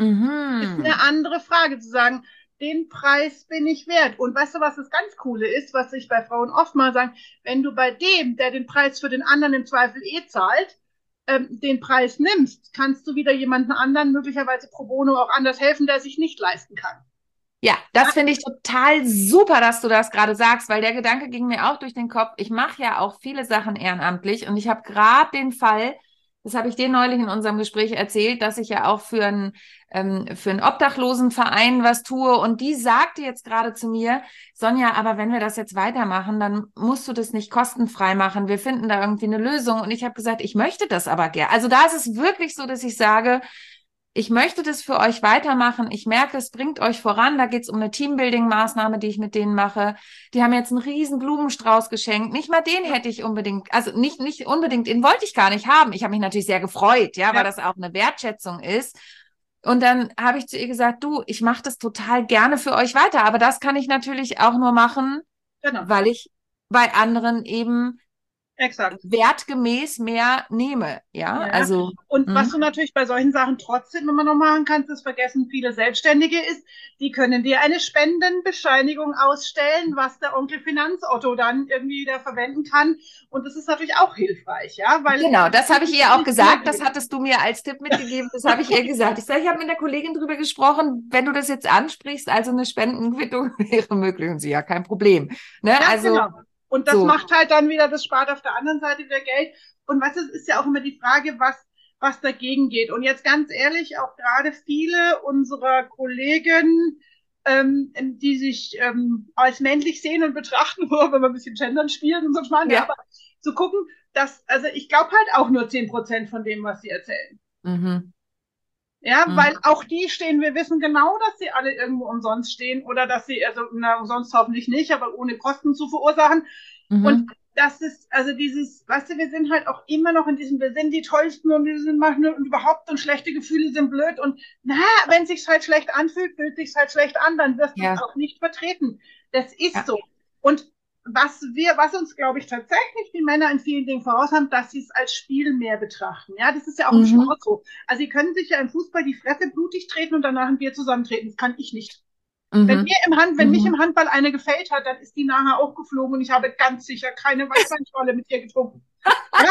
Mhm. eine andere Frage. Zu sagen, den Preis bin ich wert. Und weißt du, was das ganz Coole ist, was ich bei Frauen oft mal sage, wenn du bei dem, der den Preis für den anderen im Zweifel eh zahlt, ähm, den Preis nimmst, kannst du wieder jemanden anderen möglicherweise pro bono auch anders helfen, der sich nicht leisten kann. Ja, das finde ich total super, dass du das gerade sagst, weil der Gedanke ging mir auch durch den Kopf. Ich mache ja auch viele Sachen ehrenamtlich und ich habe gerade den Fall, das habe ich dir neulich in unserem Gespräch erzählt, dass ich ja auch für einen ähm, für einen Obdachlosenverein was tue und die sagte jetzt gerade zu mir, Sonja, aber wenn wir das jetzt weitermachen, dann musst du das nicht kostenfrei machen. Wir finden da irgendwie eine Lösung und ich habe gesagt, ich möchte das aber gerne. Also da ist es wirklich so, dass ich sage, ich möchte das für euch weitermachen. Ich merke, es bringt euch voran. Da geht es um eine Teambuilding-Maßnahme, die ich mit denen mache. Die haben jetzt einen riesen Blumenstrauß geschenkt. Nicht mal den hätte ich unbedingt, also nicht, nicht unbedingt, den wollte ich gar nicht haben. Ich habe mich natürlich sehr gefreut, ja, Ja. weil das auch eine Wertschätzung ist. Und dann habe ich zu ihr gesagt, du, ich mache das total gerne für euch weiter. Aber das kann ich natürlich auch nur machen, Genau. weil ich bei anderen eben Exakt. wertgemäß mehr nehme. Ja, Ja. also. Und mh. was du natürlich bei solchen Sachen trotzdem immer noch machen kannst, das vergessen viele Selbstständige ist, die können dir eine Spendenbescheinigung ausstellen, was der Onkel Finanzotto dann irgendwie wieder verwenden kann. Und das ist natürlich auch hilfreich, ja, weil Genau, das habe ich ihr auch gesagt. Das hat hattest du mir als Tipp mitgegeben. Das habe ich ihr gesagt. Ich sage, ich habe mit der Kollegin drüber gesprochen. Wenn du das jetzt ansprichst, also eine Spendenquittung wäre möglich. Und sie, ja, kein Problem. Ne? Ja, also, genau. Und das so. macht halt dann wieder, das spart auf der anderen Seite wieder Geld. Und was ist, ist ja auch immer die Frage, was, was dagegen geht. Und jetzt ganz ehrlich, auch gerade viele unserer Kollegen, ähm, die sich ähm, als männlich sehen und betrachten, wenn wir ein bisschen gendern spielen und so schmarrn, Ja. ja, aber zu gucken, dass, also ich glaube halt auch nur zehn Prozent von dem, was sie erzählen. Mhm. Ja, Mhm. weil auch die stehen, wir wissen genau, dass sie alle irgendwo umsonst stehen oder dass sie, also na, umsonst hoffentlich nicht, aber ohne Kosten zu verursachen. Mhm. Und das ist, also dieses, weißt du, wir sind halt auch immer noch in diesem, wir sind die Tollsten und wir sind machen und überhaupt und schlechte Gefühle sind blöd und na, wenn es sich halt schlecht anfühlt, fühlt sich halt schlecht an, dann wirst du Ja. es auch nicht vertreten. Das ist Ja. so. Und was wir, was uns, glaube ich, tatsächlich die Männer in vielen Dingen voraus haben, dass sie es als Spiel mehr betrachten. Ja, das ist ja auch im Mhm. Sport so. Also sie können sich ja im Fußball die Fresse blutig treten und danach ein Bier zusammentreten. Das kann ich nicht. Mhm. Wenn mir im Hand, wenn Mhm. mich im Handball eine gefällt hat, dann ist die nachher auch geflogen und ich habe ganz sicher keine Weißweinschorle mit ihr getrunken. Ja?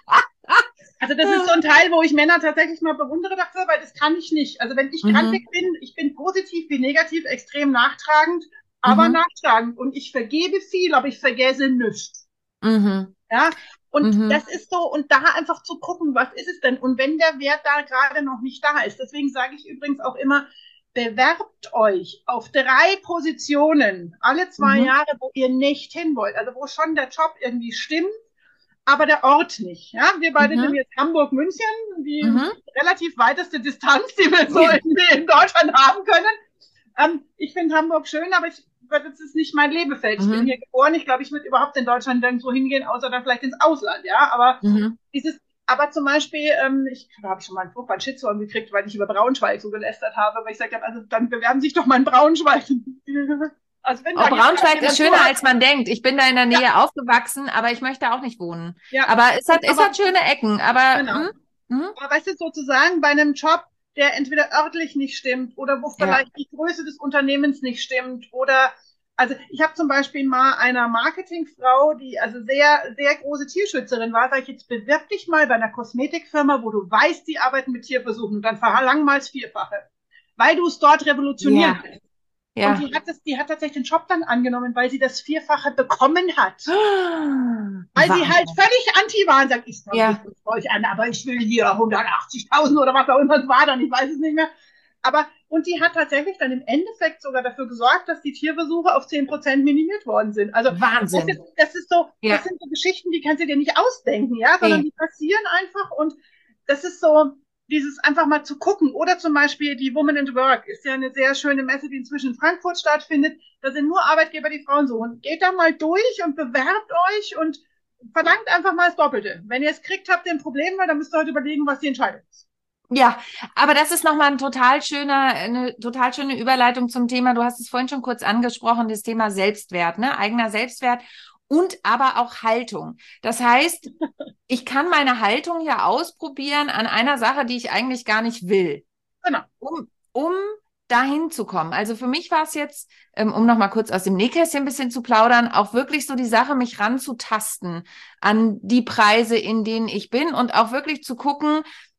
Also das ist so ein Teil, wo ich Männer tatsächlich mal bewundere dafür, weil das kann ich nicht. Also wenn ich Mhm. grantig bin, ich bin positiv wie negativ extrem nachtragend, aber Mhm. nachtragend. Und ich vergebe viel, aber ich vergesse nichts. Mhm. Ja, und Mhm. das ist so, und da einfach zu gucken, was ist es denn? Und wenn der Wert da gerade noch nicht da ist, deswegen sage ich übrigens auch immer, bewerbt euch auf drei Positionen alle zwei Mhm. Jahre, wo ihr nicht hin wollt. Also wo schon der Job irgendwie stimmt, aber der Ort nicht. Ja, wir beide Mhm. sind jetzt Hamburg-München, die Mhm. relativ weiteste Distanz, die wir so in, in Deutschland haben können. Ähm, ich finde Hamburg schön, aber ich, das ist nicht mein Lebefeld. Ich Mhm. bin hier geboren. Ich glaube, ich würde überhaupt in Deutschland nirgendwo hingehen, außer dann vielleicht ins Ausland. Ja, aber Mhm. dieses, aber zum Beispiel, ähm, ich da habe ich schon mal einen furchtbaren Shitstorm gekriegt, weil ich über Braunschweig so gelästert habe, weil ich gesagt habe, also dann bewerben sich doch mal in Braunschweig. Also wenn Oh, da Braunschweig jemand ist schöner, zuhört, als man denkt. Ich bin da in der Nähe ja, aufgewachsen, aber ich möchte auch nicht wohnen. ja, Aber es hat, es aber hat schöne Ecken. Aber genau. hm? Mhm. Aber weißt du, sozusagen bei einem Job, der entweder örtlich nicht stimmt oder wo Ja. vielleicht die Größe des Unternehmens nicht stimmt oder, also ich habe zum Beispiel mal einer Marketingfrau, die also sehr, sehr große Tierschützerin war, sag ich, jetzt bewirb dich mal bei einer Kosmetikfirma, wo du weißt, die arbeiten mit Tierversuchen und dann verlang mal das Vierfache, weil du es dort revolutionieren Ja. willst. Ja. Und die hat, das, die hat tatsächlich den Job dann angenommen, weil sie das Vierfache bekommen hat. Weil sie halt Wahnsinn. völlig anti war und sagt, ich fange Ja. mit euch an, aber ich will hier hundertachtzigtausend oder was auch immer es war dann, ich weiß es nicht mehr. Aber, und die hat tatsächlich dann im Endeffekt sogar dafür gesorgt, dass die Tierversuche auf zehn Prozent minimiert worden sind. Also, das Wahnsinn. ist, das ist so, Ja. das sind so Geschichten, die kannst du dir nicht ausdenken, ja, sondern Nee. die passieren einfach und das ist so, dieses einfach mal zu gucken. Oder zum Beispiel die Woman at Work ist ja eine sehr schöne Messe, die inzwischen in Frankfurt stattfindet. Da sind nur Arbeitgeber, die Frauen suchen. Geht da mal durch und bewerbt euch und verlangt einfach mal das Doppelte. Wenn ihr es kriegt, habt ihr ein Problem, weil dann müsst ihr halt überlegen, was die Entscheidung ist. Ja, aber das ist nochmal ein total schöner, eine total schöne Überleitung zum Thema. Du hast es vorhin schon kurz angesprochen, das Thema Selbstwert, ne? Eigener Selbstwert und aber auch Haltung. Das heißt, ich kann meine Haltung ja ausprobieren an einer Sache, die ich eigentlich gar nicht will, Genau. um, um dahin zu kommen. Also für mich war es jetzt, ähm, um nochmal kurz aus dem Nähkästchen ein bisschen zu plaudern, auch wirklich so die Sache, mich ranzutasten an die Preise, in denen ich bin und auch wirklich zu gucken,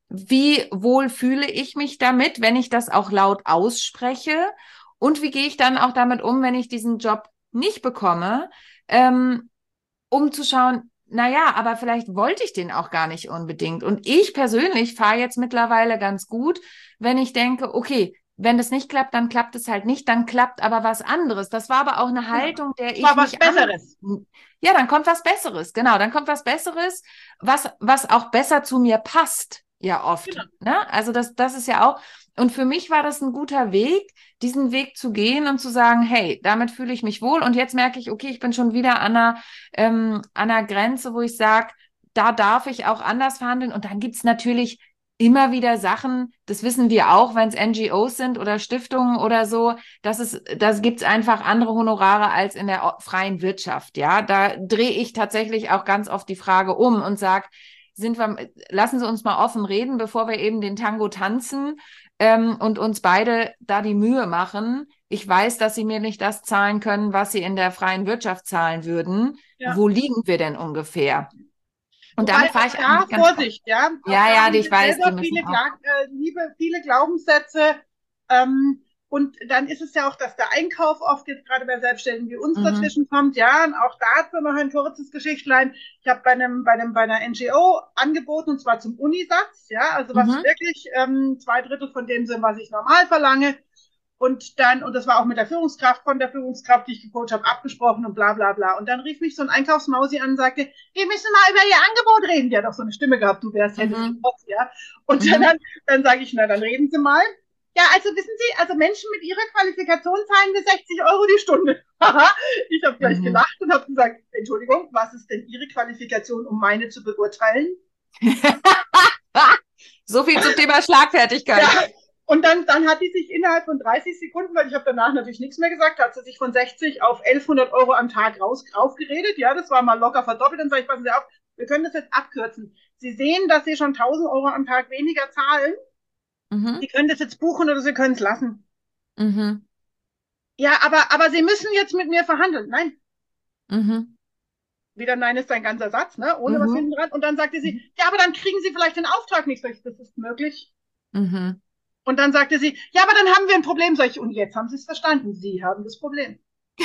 wie wohl fühle ich mich damit, wenn ich das auch laut ausspreche und wie gehe ich dann auch damit um, wenn ich diesen Job nicht bekomme, ähm, um zu schauen, naja, aber vielleicht wollte ich den auch gar nicht unbedingt. Und ich persönlich fahre jetzt mittlerweile ganz gut, wenn ich denke, okay, wenn das nicht klappt, dann klappt es halt nicht, dann klappt aber was anderes. Das war aber auch eine Haltung, der Das ich war was mich Besseres. An... Ja, dann kommt was Besseres, genau, dann kommt was Besseres, was, was auch besser zu mir passt, ja oft. Genau. Ne? Also das, das ist ja auch, und für mich war das ein guter Weg, diesen Weg zu gehen und zu sagen, hey, damit fühle ich mich wohl. Und jetzt merke ich, okay, ich bin schon wieder an einer, ähm, an einer Grenze, wo ich sage, da darf ich auch anders verhandeln. Und dann gibt's natürlich immer wieder Sachen, das wissen wir auch, wenn es N G Os sind oder Stiftungen oder so, das ist, das gibt's einfach andere Honorare als in der freien Wirtschaft. Ja, da drehe ich tatsächlich auch ganz oft die Frage um und sage, sind wir, lassen Sie uns mal offen reden, bevor wir eben den Tango tanzen ähm, und uns beide da die Mühe machen. Ich weiß, dass Sie mir nicht das zahlen können, was Sie in der freien Wirtschaft zahlen würden. Ja. Wo liegen wir denn ungefähr? Und Wobei, damit fahre ich da eigentlich ganz Vorsicht, ja. Auch ja, da ja, haben ich wir weiß, die selber müssen viele, auch. Gla äh, liebe, viele Glaubenssätze. Ähm, und dann ist es ja auch, dass der Einkauf oft jetzt gerade bei Selbstständigen wie uns Mhm. dazwischen kommt. Ja, und auch dazu noch ein kurzes Geschichtlein. Ich habe bei einem, bei einem, bei einer N G O angeboten, und zwar zum Unisatz. Ja, also was Mhm. wirklich ähm, zwei Drittel von dem sind, was ich normal verlange. Und dann, und das war auch mit der Führungskraft, von der Führungskraft, die ich gecoacht habe, abgesprochen und bla bla bla. Und dann rief mich so ein Einkaufsmausi an und sagte, wir müssen mal über Ihr Angebot reden. Die hat auch so eine Stimme gehabt, du wärst, hättest Mhm. du Trotz, ja. Und Mhm. dann, dann, dann sage ich, na, dann reden Sie mal. Ja, also wissen Sie, also Menschen mit Ihrer Qualifikation zahlen wir sechzig Euro die Stunde. Ich habe gleich Mhm. gelacht und habe gesagt, Entschuldigung, was ist denn Ihre Qualifikation, um meine zu beurteilen? So viel zum Thema Schlagfertigkeit. Ja. Und dann, dann hat die sich innerhalb von dreißig Sekunden, weil ich habe danach natürlich nichts mehr gesagt, hat sie sich von sechzig auf elfhundert Euro am Tag raus, raufgeredet. Ja, das war mal locker verdoppelt. Dann sage ich, passen Sie auf, wir können das jetzt abkürzen. Sie sehen, dass Sie schon tausend Euro am Tag weniger zahlen. Mhm. Sie können das jetzt buchen oder Sie können es lassen. Mhm. Ja, aber, aber Sie müssen jetzt mit mir verhandeln. Nein. Mhm. Wieder Nein ist ein ganzer Satz, ne? Ohne mhm. was hinten dran. Und dann sagte sie, ja, aber dann kriegen Sie vielleicht den Auftrag nicht. Das ist möglich. Mhm. Und dann sagte sie, ja, aber dann haben wir ein Problem. Sag ich, und jetzt haben Sie es verstanden. Sie haben das Problem.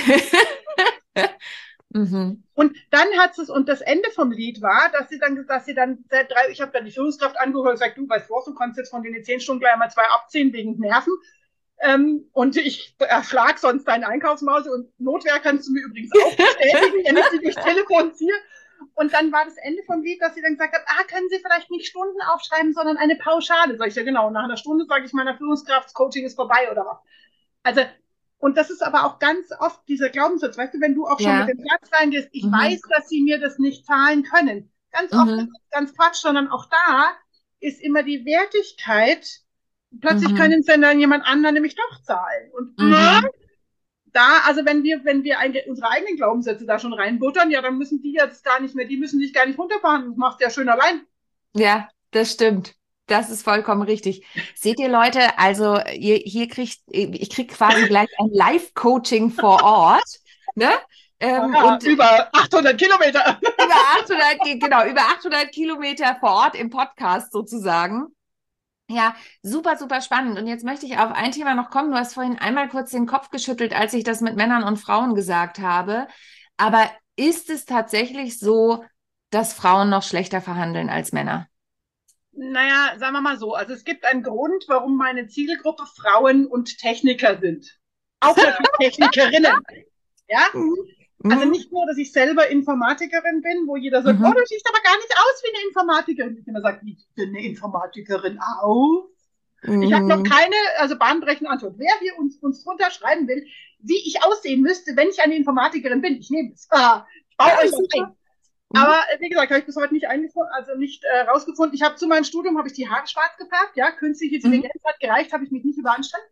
mhm. Und dann hat es, und das Ende vom Lied war, dass sie dann, dass sie dann, ich habe dann die Führungskraft angehört und gesagt, du weißt was, du kannst jetzt von den zehn Stunden gleich mal zwei abziehen wegen Nerven. Ähm, und ich erschlag sonst deine Einkaufsmaus und Notwehr kannst du mir übrigens auch bestätigen, wenn ich sie durchs Telefon ziehe. Und dann war das Ende vom Lied, dass sie dann gesagt hat, ah, können Sie vielleicht nicht Stunden aufschreiben, sondern eine Pauschale. Sag ich, ja genau, nach einer Stunde sage ich meiner Führungskraft, das Coaching ist vorbei oder was. Also, und das ist aber auch ganz oft dieser Glaubenssatz, weißt du, wenn du auch schon ja. mit dem Satz reingehst, ich mhm. weiß, dass sie mir das nicht zahlen können. Ganz oft mhm. ist das ganz Quatsch, sondern auch da ist immer die Wertigkeit, plötzlich mhm. können sie dann jemand anderen nämlich doch zahlen. Und mhm. da, also wenn wir, wenn wir eine, unsere eigenen Glaubenssätze da schon reinbuttern, ja, dann müssen die jetzt gar nicht mehr, die müssen sich gar nicht runterfahren. Das macht ja schön allein. Ja, das stimmt. Das ist vollkommen richtig. Seht ihr, Leute, also ihr, hier kriegt, ich krieg quasi gleich ein Live-Coaching vor Ort, ne? Ähm, ja, und über achthundert Kilometer. Über achthundert, genau, über achthundert Kilometer vor Ort im Podcast sozusagen. Ja, super, super spannend. Und jetzt möchte ich auf ein Thema noch kommen. Du hast vorhin einmal kurz den Kopf geschüttelt, als ich das mit Männern und Frauen gesagt habe. Aber ist es tatsächlich so, dass Frauen noch schlechter verhandeln als Männer? Naja, sagen wir mal so. Also es gibt einen Grund, warum meine Zielgruppe Frauen und Techniker sind. Auch natürlich Technikerinnen. Ja? Mhm. Also nicht nur, dass ich selber Informatikerin bin, wo jeder sagt, mhm. oh, du siehst aber gar nicht aus wie eine Informatikerin. Ich immer sage, wie sieht denn eine Informatikerin aus? Mhm. Ich habe noch keine, also bahnbrechende Antwort. Wer hier uns, uns drunter schreiben will, wie ich aussehen müsste, wenn ich eine Informatikerin bin, ich nehme es. Ah, ich baue ja, euch was ein. Mhm. Aber wie gesagt, habe ich bis heute nicht eingefunden, also nicht äh, rausgefunden. Ich habe zu meinem Studium habe ich die Haare schwarz gefärbt, ja, künstliche Intelligenz mhm. hat gereicht, habe ich mich nicht überanstrengt.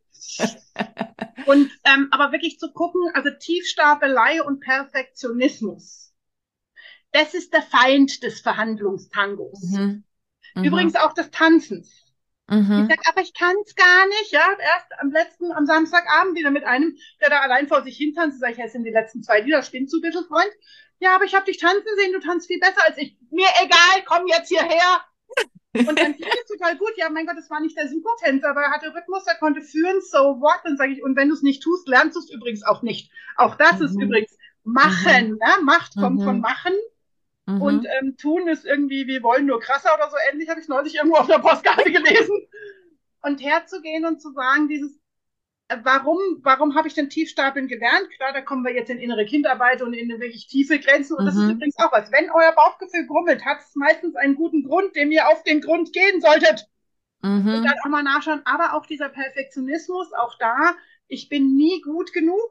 Und ähm, aber wirklich zu gucken, also Tiefstapelei und Perfektionismus, das ist der Feind des Verhandlungstangos. Mhm. Übrigens auch des Tanzens. Mhm. Ich sag, aber ich kann es gar nicht, ja. Erst am letzten, am Samstagabend wieder mit einem, der da allein vor sich hin tanzt, sag ich, es sind die letzten zwei Lieder, spinnst du bitte, Freund? Ja, aber ich habe dich tanzen sehen, du tanzt viel besser als ich. Mir egal, komm jetzt hierher. Und dann ging es total gut. Ja, mein Gott, das war nicht der Supertänzer, aber er hatte Rhythmus, er konnte führen, so what? Dann sage ich, und wenn du es nicht tust, lernst du es übrigens auch nicht. Auch das mhm. ist übrigens machen. Mhm. Ne? Macht kommt mhm. von machen. Mhm. Und ähm, tun ist irgendwie, wir wollen nur krasser oder so ähnlich, habe ich neulich irgendwo auf der Postkarte gelesen. Und herzugehen und zu sagen, dieses, warum, warum habe ich denn Tiefstapeln gelernt? Klar, da kommen wir jetzt in innere Kindarbeit und in wirklich tiefe Grenzen. Und das mhm. ist übrigens auch was. Wenn euer Bauchgefühl grummelt, hat es meistens einen guten Grund, dem ihr auf den Grund gehen solltet. Mhm. Und dann auch mal nachschauen. Aber auch dieser Perfektionismus, auch da, ich bin nie gut genug.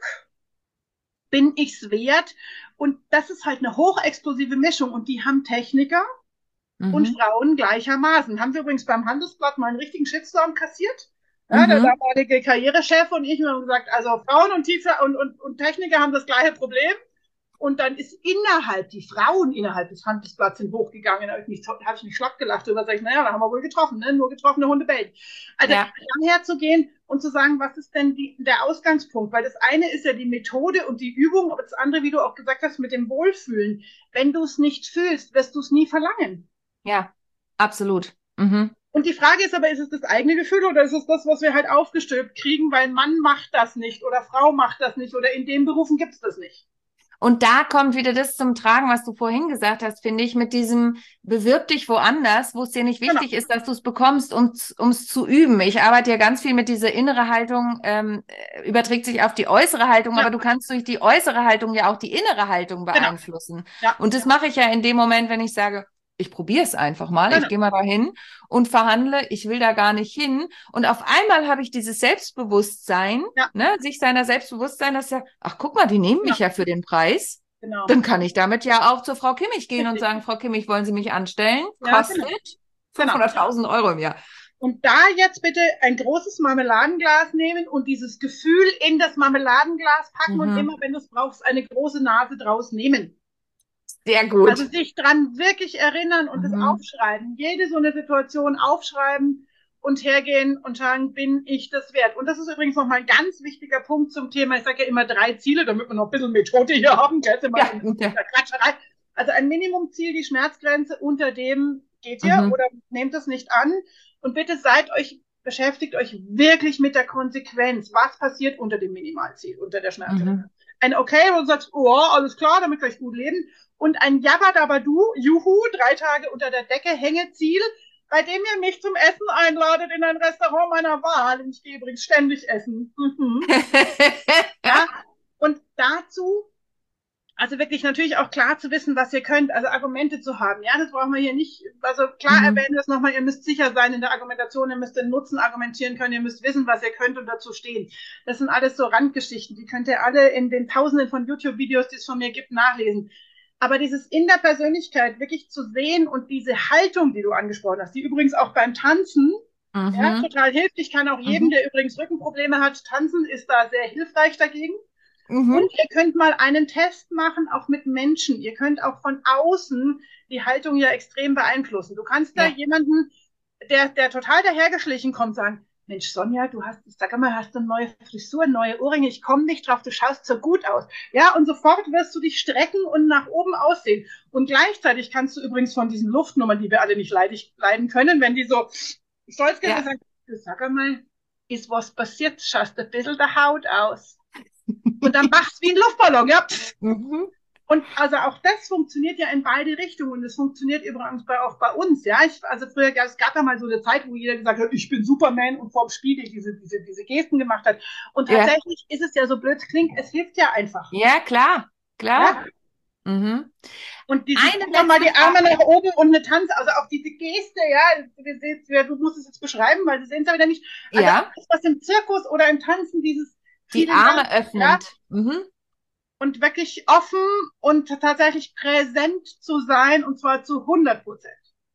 Bin ich's wert? Und das ist halt eine hochexplosive Mischung. Und die haben Techniker mhm. und Frauen gleichermaßen. Haben wir übrigens beim Handelsblatt mal einen richtigen Shitstorm kassiert. Ja, mhm. Der damalige Karrierechef und ich haben gesagt, also Frauen und, Tiefe und, und, und Techniker haben das gleiche Problem. Und dann ist innerhalb, die Frauen innerhalb des Handelsblatts sind hochgegangen. Da habe ich mich, hab ich mich schlapp gelacht. Darüber sage ich, naja, da haben wir wohl getroffen, ne? Nur getroffene Hunde bellen. Also ja. dann herzugehen und zu sagen, was ist denn die, der Ausgangspunkt? Weil das eine ist ja die Methode und die Übung, aber das andere, wie du auch gesagt hast, mit dem Wohlfühlen. Wenn du es nicht fühlst, wirst du es nie verlangen. Ja, absolut. Mhm. Und die Frage ist aber, ist es das eigene Gefühl oder ist es das, was wir halt aufgestülpt kriegen, weil Mann macht das nicht oder Frau macht das nicht oder in den Berufen gibt's das nicht. Und da kommt wieder das zum Tragen, was du vorhin gesagt hast, finde ich, mit diesem bewirb dich woanders, wo es dir nicht wichtig genau. ist, dass du es bekommst, um es zu üben. Ich arbeite ja ganz viel mit dieser innere Haltung, ähm, überträgt sich auf die äußere Haltung, ja. aber du kannst durch die äußere Haltung ja auch die innere Haltung beeinflussen. Genau. Ja. Und das mache ich ja in dem Moment, wenn ich sage, ich probiere es einfach mal, genau. ich gehe mal dahin und verhandle, ich will da gar nicht hin. Und auf einmal habe ich dieses Selbstbewusstsein, ja. ne, sich seiner Selbstbewusstsein, dass ja, ach guck mal, die nehmen mich ja, ja für den Preis. Genau. Dann kann ich damit ja auch zur Frau Kimmich gehen Richtig. und sagen, Frau Kimmich, wollen Sie mich anstellen? Ja, Kostet genau. fünfhunderttausend Euro im Jahr. Und da jetzt bitte ein großes Marmeladenglas nehmen und dieses Gefühl in das Marmeladenglas packen mhm. und immer, wenn du es brauchst, eine große Nase draus nehmen. Sehr gut. Also sich dran wirklich erinnern und es mhm. aufschreiben. Jede so eine Situation aufschreiben und hergehen und sagen, bin ich das wert? Und das ist übrigens nochmal ein ganz wichtiger Punkt zum Thema. Ich sage ja immer drei Ziele, damit wir noch ein bisschen Methode hier haben. Gell? Ja, ja. Quatscherei. Also ein Minimumziel, die Schmerzgrenze, unter dem geht ihr mhm. oder nehmt es nicht an. Und bitte seid euch, beschäftigt euch wirklich mit der Konsequenz. Was passiert unter dem Minimalziel, unter der Schmerzgrenze? Mhm. Ein Okay, wo du sagst, oh, alles klar, damit kann ich gut leben. Und ein Jabba-Dabba-Du, Juhu, drei Tage unter der Decke, Hängeziel, bei dem ihr mich zum Essen einladet in ein Restaurant meiner Wahl. Ich gehe übrigens ständig essen. Mhm. Ja, und dazu, also wirklich natürlich auch klar zu wissen, was ihr könnt, also Argumente zu haben. Ja, das brauchen wir hier nicht, also klar mhm. erwähnen wir es nochmal, ihr müsst sicher sein in der Argumentation, ihr müsst den Nutzen argumentieren können, ihr müsst wissen, was ihr könnt und dazu stehen. Das sind alles so Randgeschichten, die könnt ihr alle in den Tausenden von YouTube-Videos, die es von mir gibt, nachlesen. Aber dieses in der Persönlichkeit wirklich zu sehen und diese Haltung, die du angesprochen hast, die übrigens auch beim Tanzen mhm. ja, total hilft. Ich kann auch jedem, mhm. der übrigens Rückenprobleme hat, tanzen ist da sehr hilfreich dagegen. Mhm. Und ihr könnt mal einen Test machen, auch mit Menschen. Ihr könnt auch von außen die Haltung ja extrem beeinflussen. Du kannst da ja. jemanden, der, der total dahergeschlichen kommt, sagen, Mensch, Sonja, du hast, sag mal, hast du eine neue Frisur, neue Ohrringe, ich komme nicht drauf, du schaust so gut aus. Ja, und sofort wirst du dich strecken und nach oben aussehen. Und gleichzeitig kannst du übrigens von diesen Luftnummern, die wir alle nicht leidig, leiden können, wenn die so stolz gehen ja. und sagen, sag mal, ist was passiert, schaust ein bisschen der Haut aus. Und dann machst du wie ein Luftballon, ja. Mhm. Und also auch das funktioniert ja in beide Richtungen. Und es funktioniert übrigens bei, auch bei uns, ja. Ich, also früher, es gab da mal so eine Zeit, wo jeder gesagt hat, ich bin Superman und vorm Spiegel diese, diese, diese Gesten gemacht hat. Und tatsächlich ja. ist es ja so blöd, es klingt, es hilft ja einfach. Ja, klar, klar. Ja? Mhm. Und diese, eine mal die Arme nach oben und eine Tanz, also auch diese Geste, ja, du musst es jetzt beschreiben, weil sie sehen es ja wieder nicht. Also ja. das, was im Zirkus oder im Tanzen dieses die Arme öffnet. Ja, mhm. Und wirklich offen und tatsächlich präsent zu sein, und zwar zu hundert Prozent.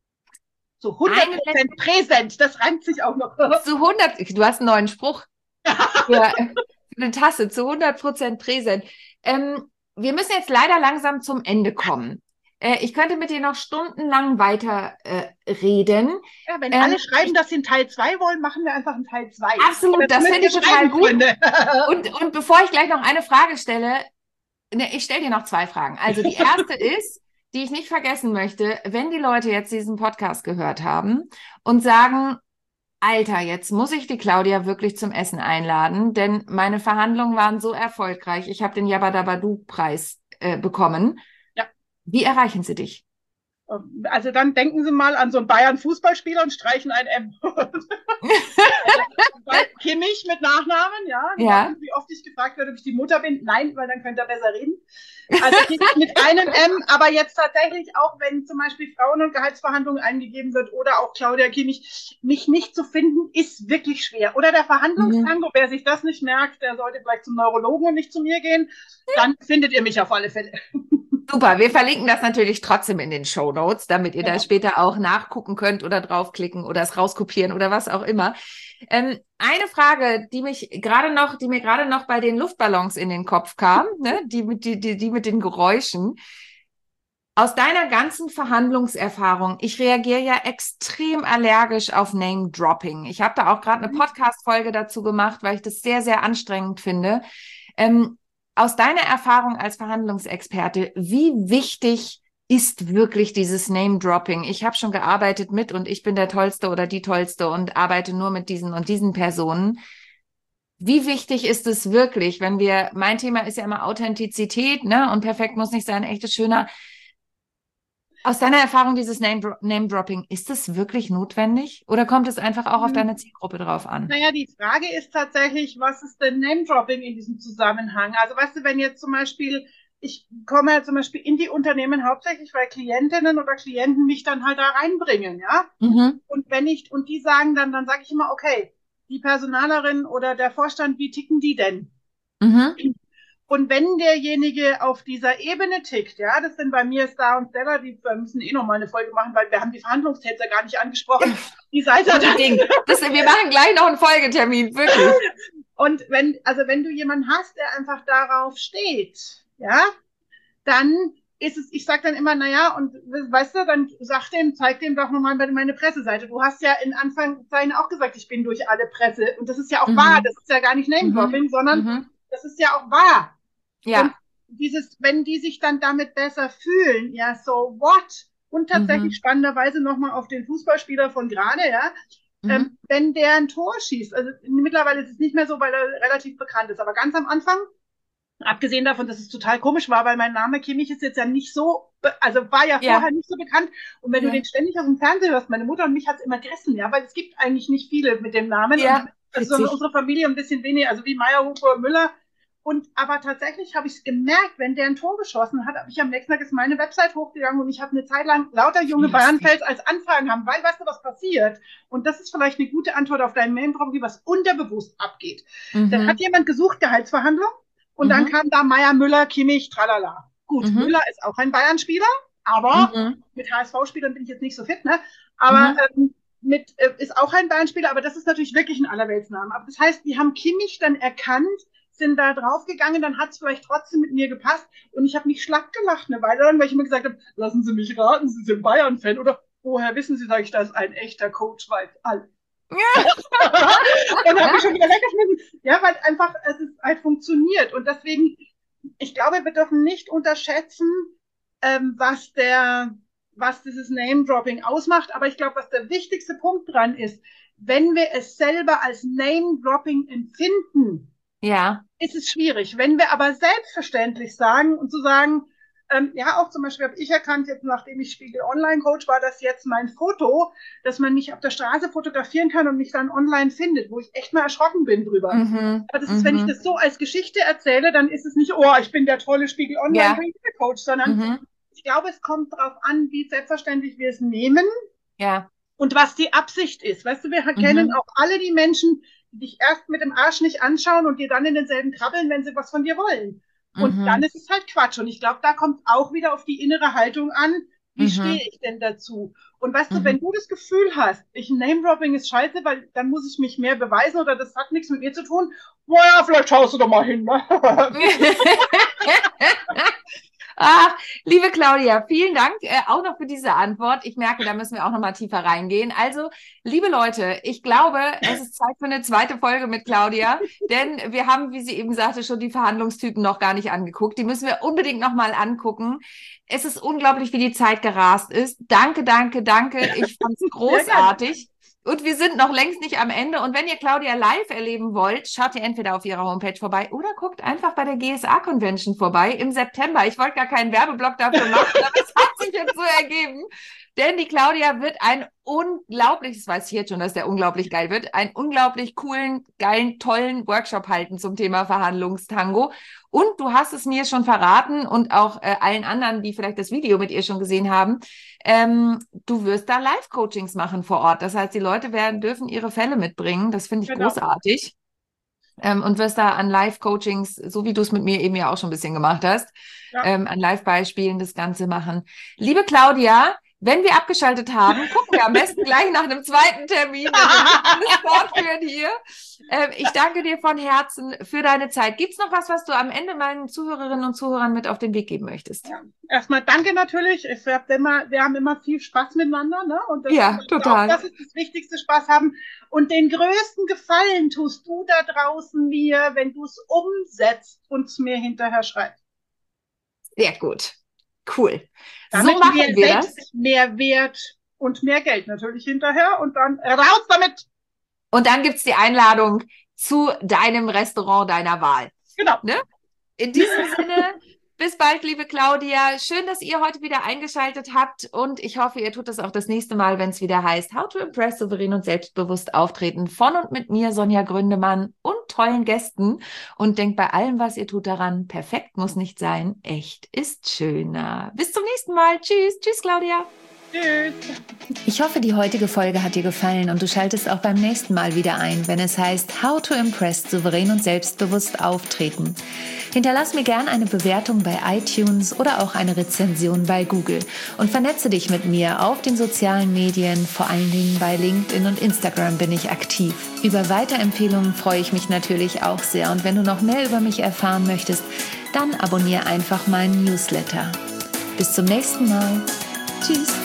Zu hundert Prozent präsent, das reimt sich auch noch. Zu hundert, du hast einen neuen Spruch. für, für eine Tasse, zu hundert Prozent präsent. Ähm, wir müssen jetzt leider langsam zum Ende kommen. Äh, ich könnte mit dir noch stundenlang weiter äh, reden. Ja, wenn ähm, alle schreiben, dass sie einen Teil zwei wollen, machen wir einfach einen Teil zwei. Absolut, das, das finde ich total gut. und, und bevor ich gleich noch eine Frage stelle, ne, ich stelle dir noch zwei Fragen. Also die erste ist, die ich nicht vergessen möchte, wenn die Leute jetzt diesen Podcast gehört haben und sagen, Alter, jetzt muss ich die Claudia wirklich zum Essen einladen, denn meine Verhandlungen waren so erfolgreich. Ich habe den Jabba-Dabba-Du-Preis äh, bekommen. Ja. Wie erreichen sie dich? Also dann denken Sie mal an so einen Bayern-Fußballspieler und streichen ein M. Kimmich mit Nachnamen, ja. ja. Wie oft ich gefragt werde, ob ich die Mutter bin. Nein, weil dann könnt ihr besser reden. Also Kimmich mit einem M, aber jetzt tatsächlich auch, wenn zum Beispiel Frauen- und Gehaltsverhandlungen eingegeben wird oder auch Claudia Kimmich, mich nicht zu finden, ist wirklich schwer. Oder der Verhandlungstango, mhm. wer sich das nicht merkt, der sollte vielleicht zum Neurologen und nicht zu mir gehen. Dann findet ihr mich auf alle Fälle. Super, wir verlinken das natürlich trotzdem in den Shownotes, damit ihr ja. da später auch nachgucken könnt oder draufklicken oder es rauskopieren oder was auch immer. Ähm, eine Frage, die mich gerade noch, die mir gerade noch bei den Luftballons in den Kopf kam, ne, die mit, die, die, die mit den Geräuschen. Aus deiner ganzen Verhandlungserfahrung, ich reagiere ja extrem allergisch auf Name-Dropping. Ich habe da auch gerade eine Podcast-Folge dazu gemacht, weil ich das sehr, sehr anstrengend finde. Ähm, Aus deiner Erfahrung als Verhandlungsexperte, wie wichtig ist wirklich dieses Name-Dropping? Ich habe schon gearbeitet mit und ich bin der Tollste oder die Tollste und arbeite nur mit diesen und diesen Personen. Wie wichtig ist es wirklich, wenn wir, mein Thema ist ja immer Authentizität, ne? Und perfekt muss nicht sein, echtes schöner. Aus deiner Erfahrung, dieses Name- Name-Dropping, ist es wirklich notwendig? Oder kommt es einfach auch auf deine Zielgruppe drauf an? Naja, die Frage ist tatsächlich, was ist denn Name-Dropping in diesem Zusammenhang? Also weißt du, wenn jetzt zum Beispiel, ich komme ja zum Beispiel in die Unternehmen hauptsächlich, weil Klientinnen oder Klienten mich dann halt da reinbringen, ja? Mhm. Und wenn ich, und die sagen dann, dann sage ich immer, okay, die Personalerin oder der Vorstand, wie ticken die denn? Mhm. Und wenn derjenige auf dieser Ebene tickt, ja, das sind bei mir Star und Stella, die wir müssen eh noch mal eine Folge machen, weil wir haben die Verhandlungstipps ja gar nicht angesprochen. Die Seite hat Ding. Das, wir machen gleich noch einen Folgetermin, wirklich. Und wenn, also wenn du jemanden hast, der einfach darauf steht, ja, dann ist es, ich sag dann immer, naja, und weißt du, dann sag dem, zeig dem doch nochmal meine Presseseite. Du hast ja in Anfangszeichen auch gesagt, ich bin durch alle Presse. Und das ist ja auch mhm. wahr. Das ist ja gar nicht Name-Dropping, mhm. sondern mhm. das ist ja auch wahr. Ja. Und dieses, wenn die sich dann damit besser fühlen, ja, so what? Und tatsächlich mhm. spannenderweise nochmal auf den Fußballspieler von gerade, ja, mhm. ähm, wenn der ein Tor schießt, also mittlerweile ist es nicht mehr so, weil er relativ bekannt ist, aber ganz am Anfang, abgesehen davon, dass es total komisch war, weil mein Name Kimmich ist jetzt ja nicht so, also war ja, ja. vorher nicht so bekannt. Und wenn ja. du den ständig auf dem Fernseher hörst, meine Mutter und mich hat es immer gerissen, ja, weil es gibt eigentlich nicht viele mit dem Namen. Ja. Also unsere Familie ein bisschen weniger, also wie Meyerhofer, Müller. Und aber tatsächlich habe ich es gemerkt, wenn der ein Tor geschossen hat, habe ich am nächsten Tag ist meine Website hochgegangen und ich habe eine Zeit lang lauter junge Bayern-Fans als Anfragen haben, weil weißt du, was passiert? Und das ist vielleicht eine gute Antwort auf deinen Mail-Problem, wie was unterbewusst abgeht. Mhm. Dann hat jemand gesucht, Gehaltsverhandlung. Und mhm. dann kam da Meier, Müller, Kimmich, tralala. Gut, mhm. Müller ist auch ein Bayern-Spieler, aber mhm. mit H S V-Spielern bin ich jetzt nicht so fit, ne? Aber mhm. ähm, mit äh, ist auch ein Bayern-Spieler, aber das ist natürlich wirklich ein Allerweltsname. Aber das heißt, die haben Kimmich dann erkannt, sind da draufgegangen, dann hat es vielleicht trotzdem mit mir gepasst und ich habe mich schlapp gelacht eine Weile lang, weil ich immer gesagt habe, lassen Sie mich raten, Sie sind Bayern-Fan oder woher wissen Sie, sage ich, dass ein echter Coach weiß alles. Ja. Dann habe ich schon wieder weggeschmissen. Ja, weil einfach es ist halt funktioniert. Und deswegen, ich glaube, wir dürfen nicht unterschätzen, ähm, was der, was dieses Name-Dropping ausmacht. Aber ich glaube, was der wichtigste Punkt dran ist, wenn wir es selber als Name-Dropping empfinden, ja, ist es schwierig. Wenn wir aber selbstverständlich sagen und zu sagen, Ähm, ja, auch zum Beispiel habe ich erkannt, jetzt nachdem ich Spiegel Online-Coach war, dass jetzt mein Foto, dass man mich auf der Straße fotografieren kann und mich dann online findet, wo ich echt mal erschrocken bin drüber. Mhm. Aber das ist, mhm. wenn ich das so als Geschichte erzähle, dann ist es nicht, oh, ich bin der tolle Spiegel Online-Coach, ja. sondern mhm. ich glaube, es kommt darauf an, wie selbstverständlich wir es nehmen ja. und was die Absicht ist. Weißt du, wir mhm. kennen auch alle die Menschen, die dich erst mit dem Arsch nicht anschauen und dir dann in denselben krabbeln, wenn sie was von dir wollen. Und mhm. dann ist es halt Quatsch. Und ich glaube, da kommt auch wieder auf die innere Haltung an, wie mhm. stehe ich denn dazu? Und weißt mhm. du, wenn du das Gefühl hast, ich Name-Dropping ist scheiße, weil dann muss ich mich mehr beweisen oder das hat nichts mit mir zu tun, naja, vielleicht schaust du doch mal hin. Ne? Ach, liebe Claudia, vielen Dank äh, auch noch für diese Antwort. Ich merke, da müssen wir auch noch mal tiefer reingehen. Also, liebe Leute, ich glaube, es ist Zeit für eine zweite Folge mit Claudia, denn wir haben, wie sie eben sagte, schon die Verhandlungstypen noch gar nicht angeguckt. Die müssen wir unbedingt noch mal angucken. Es ist unglaublich, wie die Zeit gerast ist. Danke, danke, danke. Ich fand's großartig. Und wir sind noch längst nicht am Ende. Und wenn ihr Claudia live erleben wollt, schaut ihr entweder auf ihrer Homepage vorbei oder guckt einfach bei der G S A-Convention vorbei im September. Ich wollte gar keinen Werbeblock dafür machen, aber es hat sich jetzt so ergeben. Denn die Claudia wird ein unglaublich, das weiß ich jetzt schon, dass der unglaublich geil wird, einen unglaublich coolen, geilen, tollen Workshop halten zum Thema Verhandlungstango. Und du hast es mir schon verraten und auch äh, allen anderen, die vielleicht das Video mit ihr schon gesehen haben, ähm, du wirst da Live-Coachings machen vor Ort. Das heißt, die Leute werden, dürfen ihre Fälle mitbringen. Das finde ich genau. großartig. Ähm, und wirst da an Live-Coachings, so wie du es mit mir eben ja auch schon ein bisschen gemacht hast, ja. ähm, an Live-Beispielen das Ganze machen. Liebe Claudia, wenn wir abgeschaltet haben, gucken wir am besten gleich nach einem zweiten Termin, wenn wir fortführen hier. Ähm, ich danke dir von Herzen für deine Zeit. Gibt's noch was, was du am Ende meinen Zuhörerinnen und Zuhörern mit auf den Weg geben möchtest? Ja. Erstmal danke natürlich. Ich hab immer, wir haben immer viel Spaß miteinander. Ne? Und das ja, ist total. Auch, das ist das Wichtigste, Spaß haben. Und den größten Gefallen tust du da draußen mir, wenn du es umsetzt und es mir hinterher schreibst. Sehr gut. Cool. Damit so machen wir, wir selbst das. Mehr Wert und mehr Geld natürlich hinterher und dann raus damit. Und dann gibt's die Einladung zu deinem Restaurant deiner Wahl. Genau. Ne? In diesem Sinne, bis bald, liebe Claudia. Schön, dass ihr heute wieder eingeschaltet habt und ich hoffe, ihr tut das auch das nächste Mal, wenn es wieder heißt How to Impress souverän und selbstbewusst auftreten von und mit mir, Sonja Gründemann und tollen Gästen. Und denkt bei allem, was ihr tut, daran, perfekt muss nicht sein, echt ist schöner. Bis zum nächsten Mal. Tschüss. Tschüss, Claudia. Tschüss. Ich hoffe, die heutige Folge hat dir gefallen und du schaltest auch beim nächsten Mal wieder ein, wenn es heißt How to Impress souverän und selbstbewusst auftreten. Hinterlass mir gern eine Bewertung bei iTunes oder auch eine Rezension bei Google und vernetze dich mit mir auf den sozialen Medien, vor allen Dingen bei LinkedIn und Instagram bin ich aktiv. Über Weiterempfehlungen freue ich mich natürlich auch sehr und wenn du noch mehr über mich erfahren möchtest, dann abonniere einfach meinen Newsletter. Bis zum nächsten Mal. Tschüss.